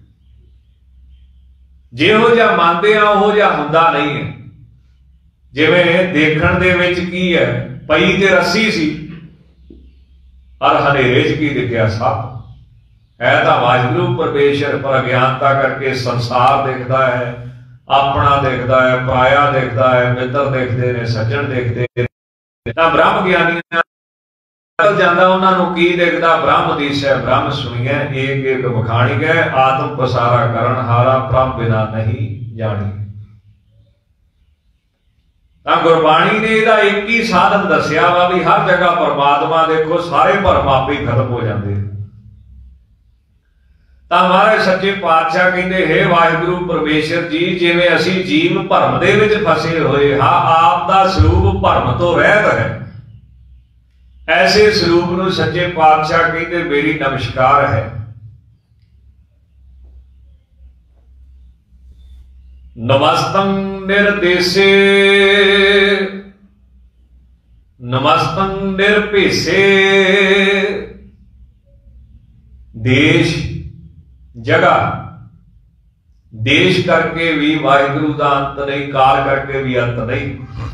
जिहो जिहा मंनदे आ उहो जिहा हुंदा नहीं है। जिवें देखण दे विच की है, पई ते रस्सी सी पर हनेरे च की दिखिया सप है, तां वाहिगुरू परमेश्वर, पर अज्ञानता करके संसार देखता है, अपना देखता है, पराया देखता है, मित्र देखते ने, सज्जन देखते ने। तां ब्रह्म ज्ञानी जांदा उन्हां नूं की देखदा, ब्रह्म दिसै ब्रह्म सुनिए, एक एक बखाणी गए, आत्म पसारा करन हारा, प्रभ बिना नहीं जानी। तां गुरबाणी ने इहदा एक ही साधन दस्या वा भी हर जगह परमात्मा देखो, सारे भरम आपे ही खत्म हो जाते। तां महाराज सच्चे पातशाह कहंदे, हे वाहिगुरू परमेश्वर जी, जिवें असीं जीव भरम दे विच फसे होए हां, आप दा स्वरूप भरम तो रहत है, ऐसे स्वरूप नूं सच्चे पातशाह कहंदे मेरी नमस्कार है। नमस्तं निर्देशे नमस्तं निर्पेशे, देश जगह देश करके भी वाहिगुरू का अंत नहीं, काल करके भी अंत नहीं।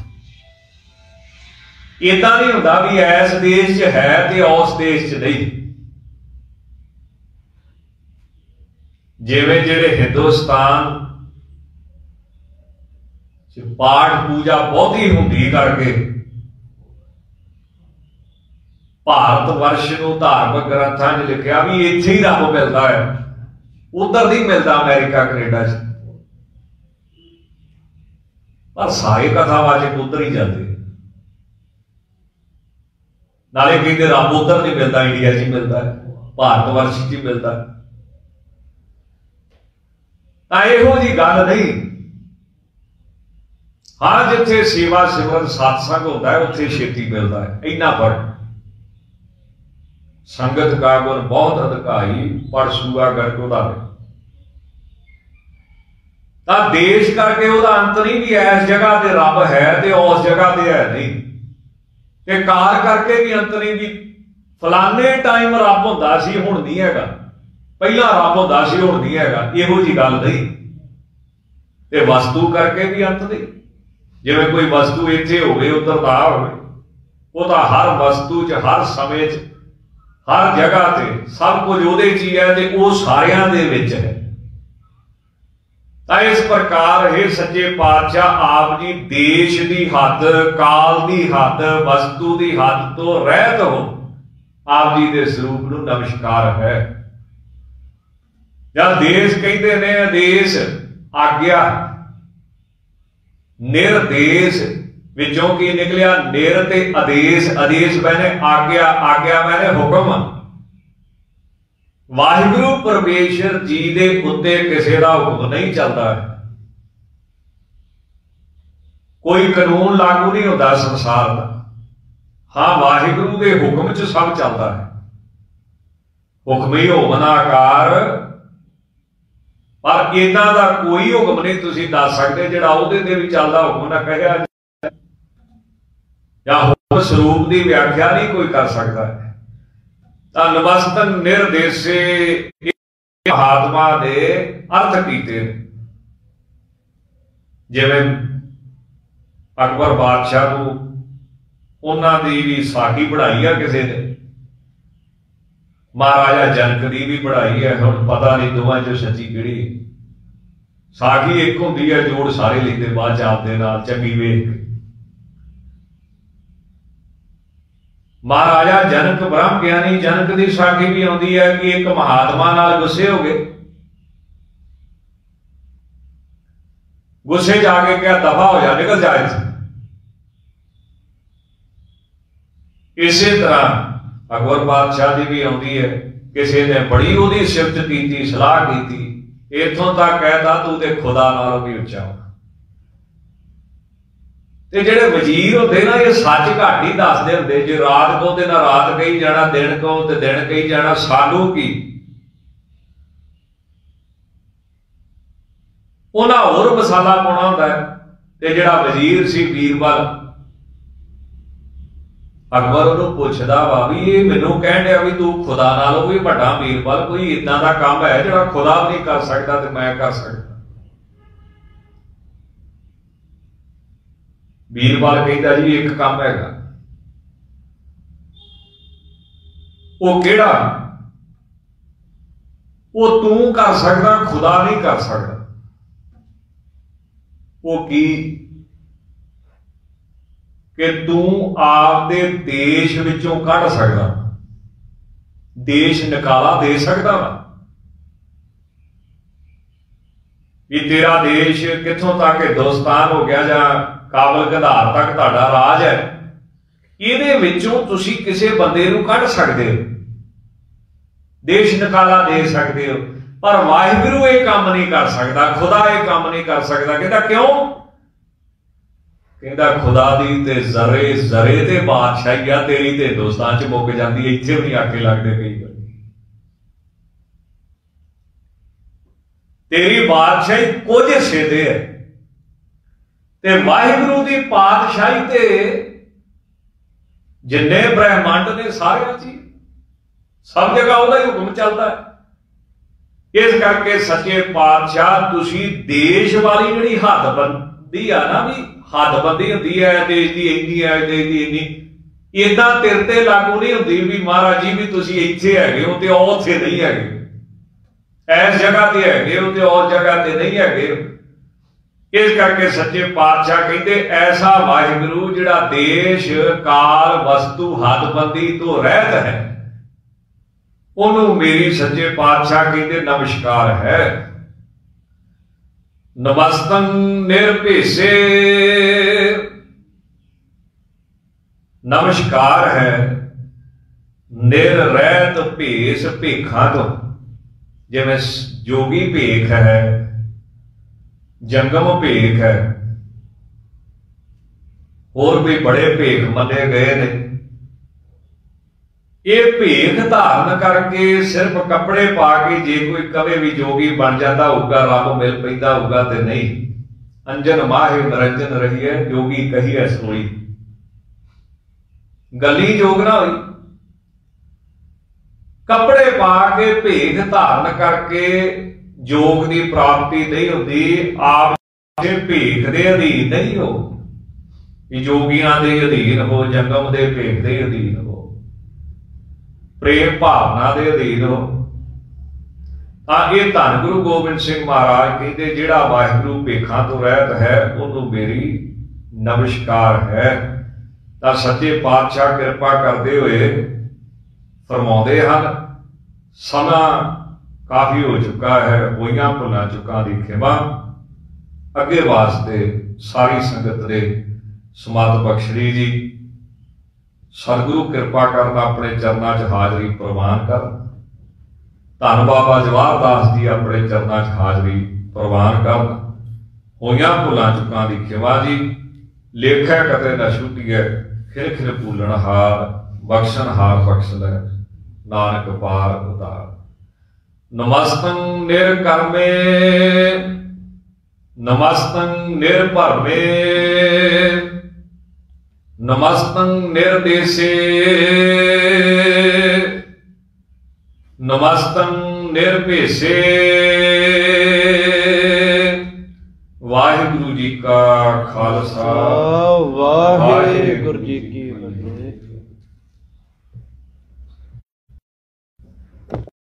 इदा नहीं होंदा भी इस देश च है ते उस देश च नहीं। जिवें जिहड़े हिंदुस्तान पाठ पूजा बहुती हुंदी करके भारत वर्ष नूं धार्मिक ग्रंथां च लिखिया भी इत्थे ही रब मिलदा है, उधर नहीं मिलता अमेरिका कनेडा च। पर सारे कथावाचक उधर ही जाते, नाले कहते रब उधर नहीं मिलता, इंडिया च मिलता है, भारत वर्ष च मिलता है। तां इहो जी गल नहीं। हाँ, जिथे सेवा सिमरन सत्संग होता है उत्थे छेती मिलता है, इन्ना फर्क। संगत का गुण बहुत अधिकाई, पर सूआ करके उदाहरण। तां देश करके उहदा अंत नहीं भी इस जगह ते रब है ते उस जगह ते है नहीं, ते कार करके भी अंत नहीं भी फलाने टाइम रब हुंदा सी हुण नहीं हैगा, पहला रब हुंदा सी हुण नहीं हैगा, इहो जी गल नहीं। ते वस्तु करके भी अंत नहीं, जिवें कोई वस्तु इत्थे होवे उधर दा होवे, वो तां हर वस्तु च हर समय च हर जगह ते सब कुछ उहदे च ही है ते वो सारियां दे विच है। तां इस प्रकार हे सच्चे पातशाह आप जी देश की हद, काल की हद, वस्तु की हद तो रहत हो, आप जी के स्वरूप नूं नमस्कार है। जब देश कहते ने आदेश आज्ञा, निर्देश विचों की निकलिया निर ते आदेश, आदेश मैंने आज्ञा, आज्ञा मैंने हुक्म। वाहिगुरू परमेश्वर जी दे उत्ते किसी का हुक्म नहीं चलता है, कोई कानून लागू नहीं होता संसार का। हाँ, वाहिगुरू के हुक्म च सब चलता है, हुक्म ही होमनाकार, पर इन्हां दा कोई हुक्म नहीं तुसीं दस सकते जिहड़ा उहदे ते भी चलदा हुक्म ना कहिया। ਜਾਂ ਹੋਰ ਸਰੂਪ ਦੀ ਵਿਆਖਿਆ ਨਹੀਂ ਕੋਈ ਕਰ ਸਕਦਾ ਹੈ। ਤਾਂ ਨਮਸਤੰ ਨਿਰਦੇਸੇ ਮਹਾਤਮਾ ਦੇ ਅਰਥ ਕੀਤੇ। ਜਿਵੇਂ ਅਕਬਰ ਬਾਦਸ਼ਾਹ ਨੂੰ ਉਹਨਾਂ ਦੀ ਵੀ ਸਾਖੀ ਪੜ੍ਹਾਈ ਆ ਕਿਸੇ ਨੇ, ਮਹਾਰਾਜਾ ਜਨਕ ਦੀ ਵੀ ਪੜ੍ਹਾਈ ਹੈ। ਹੁਣ ਪਤਾ ਨਹੀਂ ਦੋਵਾਂ ਚੋਂ ਸੱਚੀ ਕਿਹੜੀ। ਸਾਖੀ ਇੱਕ ਹੁੰਦੀ ਹੈ, ਜੋੜ ਸਾਰੇ ਲਿਖਦੇ ਬਾਅਦ ਚ ਆਪਦੇ ਨਾਲ ਚੰਗੀ ਵੇਖ ਕੇ। ਮਹਾਰਾਜਾ ਜਨਕ ਬ੍ਰਹਮ ਗਿਆਨੀ ਜਨਕ ਦੀ ਸਾਖੀ ਵੀ ਆਉਂਦੀ ਹੈ ਕਿ ਇੱਕ ਮਹਾਤਮਾ ਨਾਲ ਗੁੱਸੇ ਹੋ ਗਏ, ਗੁੱਸੇ ਜਾ ਕੇ ਕਿਹਾ ਦਫਾ ਹੋ ਜਾ, ਨਿਕਲ ਜਾ ਇੱਥੇ। ਇਸੇ ਤਰ੍ਹਾਂ ਅਕਬਰ ਬਾਦਸ਼ਾਹ ਦੀ ਵੀ ਆਉਂਦੀ ਹੈ, ਕਿਸੇ ਨੇ ਬੜੀ ਉਹਦੀ ਸਿਫਤ ਕੀਤੀ, ਸਲਾਹ ਕੀਤੀ, ਇੱਥੋਂ ਤੱਕ ਕਹਿਤਾ ਤੂੰ ਤੇ ਖੁਦਾ ਨਾਲੋਂ ਵੀ ਉੱਚਾ ਹੋ। ਤੇ ਜਿਹੜੇ ਵਜ਼ੀਰ ਹੁੰਦੇ ਨਾ ਇਹ ਸੱਚ ਘੱਟ ਹੀ ਦੱਸਦੇ ਹੁੰਦੇ। ਜੇ ਰਾਤ ਕਹੋ ਤੇ ਨਾ ਰਾਤ ਕਹੀ ਜਾਣਾ, ਦਿਨ ਕਹੋ ਤੇ ਦਿਨ ਕਹੀ ਜਾਣਾ, ਸਾਨੂੰ ਕੀ। ਉਹਨਾਂ ਹੋਰ ਮਸਾਲਾ ਪਾਉਣਾ ਹੁੰਦਾ ਹੈ। ਤੇ ਜਿਹੜਾ ਵਜ਼ੀਰ ਸੀ ਬੀਰਬਲ, ਅਕਬਰ ਉਹਨੂੰ ਪੁੱਛਦਾ ਵਾ ਵੀ ਇਹ ਮੈਨੂੰ ਕਹਿਣ ਡਿਆ ਵੀ ਤੂੰ ਖੁਦਾ ਨਾਲੋਂ ਵੀ ਵੱਡਾ ਬੀਰਬਲ, ਕੋਈ ਏਦਾਂ ਦਾ ਕੰਮ ਹੈ ਜਿਹੜਾ ਖੁਦਾ ਵੀ ਨਹੀਂ ਕਰ ਸਕਦਾ ਤੇ ਮੈਂ ਕਰ ਸਕਦਾ। ਬੀਰਬਲ ਕਹਿੰਦਾ ਜੀ ਇੱਕ ਕੰਮ ਹੈਗਾ। ਉਹ ਕਿਹੜਾ? ਉਹ ਤੂੰ ਕਰ ਸਕਦਾ, ਖੁਦਾ ਨਹੀਂ ਕਰ ਸਕਦਾ। ਉਹ ਕੀ? ਕਿ ਤੂੰ ਆਪਦੇ ਦੇਸ਼ ਵਿੱਚੋਂ ਕੱਢ ਸਕਦਾ, ਦੇਸ਼ ਨਿਕਾਲਾ ਦੇ ਸਕਦਾ ਵਾ ਵੀ ਤੇਰਾ ਦੇਸ਼ ਕਿੱਥੋਂ ਤੱਕ ਹਿੰਦੁਸਤਾਨ ਹੋ ਗਿਆ ਜਾਂ ਕਾਬਲ ਗੰਧਾਰ ਤੱਕ ਤੁਹਾਡਾ ਰਾਜ ਹੈ, ਇਹਦੇ ਵਿੱਚੋਂ ਤੁਸੀਂ ਕਿਸੇ ਬੰਦੇ ਨੂੰ ਕੱਢ ਸਕਦੇ ਹੋ, ਦੇਸ਼ ਨਿਕਾਲਾ ਦੇ ਸਕਦੇ ਹੋ। ਪਰ ਵਾਹਿਗੁਰੂ ਇਹ ਕੰਮ ਨਹੀਂ ਕਰ ਸਕਦਾ, ਖੁਦਾ ਇਹ ਕੰਮ ਨਹੀਂ ਕਰ ਸਕਦਾ। ਕਹਿੰਦਾ ਕਿਉਂ? ਕਹਿੰਦਾ ਖੁਦਾ ਦੀ ਤੇ ਜ਼ਰੇ ਜ਼ਰੇ ਤੇ ਬਾਦਸ਼ਾਹੀ ਆ, ਤੇਰੀ ਤੇ ਹਿੰਦੁਸਤਾਨ ਚ ਮੁੱਕ ਜਾਂਦੀ ਹੈ, ਇੱਥੇ ਵੀ ਨਹੀਂ ਆਕੇ ਲੱਗਦੇ ਕਈ ਵਾਰ। ਤੇਰੀ ਬਾਦਸ਼ਾਹੀ ਕੁਝ ਹਿੱਸੇ ਦੇ ਹੈ ਤੇ ਵਾਹਿਗੁਰੂ ਦੀ ਪਾਤਸ਼ਾਹੀ ਤੇ ਜਿੰਨੇ ਬ੍ਰਹਿਮੰਡ ਨੇ ਸਾਰਿਆਂ ਚ ਸਭ ਜਗ੍ਹਾ ਉਹਦਾ ਹੀ ਹੁਕਮ ਚੱਲਦਾ ਹੈ। ਇਸ ਕਰਕੇ ਸੱਚੇ ਪਾਤਸ਼ਾਹ ਤੁਸੀਂ ਦੇਸ਼ ਵਾਲੀ ਜਿਹੜੀ ਹੱਦਬੰਦੀ ਆ ਨਾ, ਵੀ ਹੱਦਬੰਦੀ ਹੁੰਦੀ ਹੈ ਦੇਸ਼ ਦੀ ਇੰਨੀ ਹੈ, ਦੇਸ਼ ਦੀ ਇੰਨੀ, ਏਦਾਂ ਤੇਰੇ ਤੇ ਲਾਗੂ ਨਹੀਂ ਹੁੰਦੀ ਵੀ ਮਹਾਰਾਜ ਜੀ ਵੀ ਤੁਸੀਂ ਇੱਥੇ ਹੈਗੇ ਹੋ ਤੇ ਉਹ ਉੱਥੇ ਨਹੀਂ ਹੈਗੇ, ਇਸ ਜਗ੍ਹਾ ਤੇ ਹੈਗੇ ਹੋ ਤੇ ਉਸ ਜਗ੍ਹਾ ਤੇ ਨਹੀਂ ਹੈਗੇ। ਇਸ ਕਰਕੇ ਸੱਚੇ ਪਾਤਸ਼ਾਹ ਕਹਿੰਦੇ ਐਸਾ ਵਾਹਿਗੁਰੂ ਜਿਹੜਾ ਦੇਸ਼ ਕਾਲ ਵਸਤੂ ਹੱਦਬੰਦੀ ਤੋਂ ਰਹਿਤ ਹੈ, ਉਹਨੂੰ ਮੇਰੀ ਸੱਚੇ ਪਾਤਸ਼ਾਹ ਕਹਿੰਦੇ ਨਮਸਕਾਰ ਹੈ। ਨਮਸਤੰ ਨਿਰਭੇਸੇ, ਨਮਸਕਾਰ ਹੈ ਨਿਰਰਹਿਤ ਭੇਸ ਭੇਖਾਂ ਤੋਂ। ਜਿਵੇਂ ਜੋਗੀ ਭੇਖ ਹੈ, ਜੰਗਮ ਭੇਖ ਹੈ, ਹੋਰ ਵੀ ਬੜੇ ਭੇਖ ਮੰਨੇ ਗਏ ਨੇ। ਇਹ ਭੇਖ ਧਾਰਨ ਕਰਕੇ ਸਿਰਫ ਕੱਪੜੇ ਪਾ ਕੇ ਜੇ ਕੋਈ ਕਵੇ ਵੀ ਜੋਗੀ ਬਣ ਜਾਂਦਾ ਹੋਊਗਾ, ਰੱਬ ਮਿਲ ਪੈਂਦਾ ਹੋਊਗਾ, ਤੇ ਨਹੀਂ। ਅੰਜਨ ਮਾਹੇ ਨਿਰੰਜਨ ਰਹੀਏ, ਜੋਗੀ ਕਹੀਏ ਸੋਈ। ਗਲੀ ਜੋਗ ਨਾ ਹੋਈ। ਕੱਪੜੇ ਪਾ ਕੇ ਭੇਖ ਧਾਰਨ ਕਰਕੇ ਜੋਗ ਦੀ ਪ੍ਰਾਪਤੀ ਨਹੀਂ ਹੁੰਦੀ। ਆਪ ਜੇ ਭੇਖ ਦੇ ਅਧੀਨ ਨਹੀਂ ਹੋ, ਕਿ ਜੋਗੀਆਂ ਦੇ ਅਧੀਨ ਹੋ, ਜੰਗਮ ਦੇ ਭੇਖ ਦੇ ਅਧੀਨ ਹੋ, ਪ੍ਰੇਮ ਭਾਵਨਾ ਦੇ ਅਧੀਨ ਹੋ। ਤਾਂ ਇਹ ਧੰਨ ਗੁਰੂ ਗੋਬਿੰਦ ਸਿੰਘ ਮਹਾਰਾਜ ਕਹਿੰਦੇ ਜਿਹੜਾ ਵਾਹਿਗੁਰੂ ਭੇਖਾਂ ਤੋਂ ਰਹਿਤ ਹੈ ਉਹਨੂੰ ਮੇਰੀ ਨਮਸਕਾਰ ਹੈ। ਤਾਂ ਸੱਚੇ ਪਾਤਸ਼ਾਹ ਕਿਰਪਾ ਕਰਦੇ ਹੋਏ ਫਰਮਾਉਂਦੇ ਹਨ, ਸਮਾਂ ਕਾਫੀ ਹੋ ਚੁੱਕਾ ਹੈ, ਹੋਈਆਂ ਭੁੱਲਾਂ ਚੁੱਕਾਂ ਦੀ ਖਿਮਾ। ਅੱਗੇ ਵਾਸਤੇ ਸਾਰੀ ਸੰਗਤ ਦੇ ਸਮਤ ਬਖਸ਼ੜੀ ਜੀ। ਸਤਿਗੁਰੂ ਕਿਰਪਾ ਕਰਨ, ਆਪਣੇ ਚਰਨਾਂ 'ਚ ਹਾਜ਼ਰੀ ਪ੍ਰਵਾਨ ਕਰ। ਧੰਨ ਬਾਬਾ ਜਵਾਹਰ ਦਾਸ ਜੀ ਆਪਣੇ ਚਰਨਾਂ 'ਚ ਹਾਜ਼ਰੀ ਪ੍ਰਵਾਨ ਕਰਨ। ਹੋਈਆਂ ਭੁੱਲਾਂ ਚੁੱਕਾਂ ਦੀ ਖਿਮਾ ਜੀ। ਲੇਖੈ ਕਤੇ ਨਾ ਛੁੱਟੀਐ, ਖਿਲ ਖਿਲ ਭੂਲਣ ਹਾਰ, ਬਖਸ਼ਣ ਹਾਰ ਬਖਸ਼ ਲੈ, ਨਾਨਕ ਪਾਰ ਉਤਾਰ। ਨਮਸਤੰ ਨਿਰਕਰਮੇ, ਨਮਸਤੰ ਨਿਰਭਰਮੇ, ਨਮਸਤੰ ਨਿਰਦੇਸੇ ਨਮਸਤੰ ਨਿਰਭੇਸੇ। ਵਾਹਿਗੁਰੂ ਜੀ ਕਾ ਖਾਲਸਾ, ਵਾਹਿਗੁਰੂ ਜੀ ਕੀ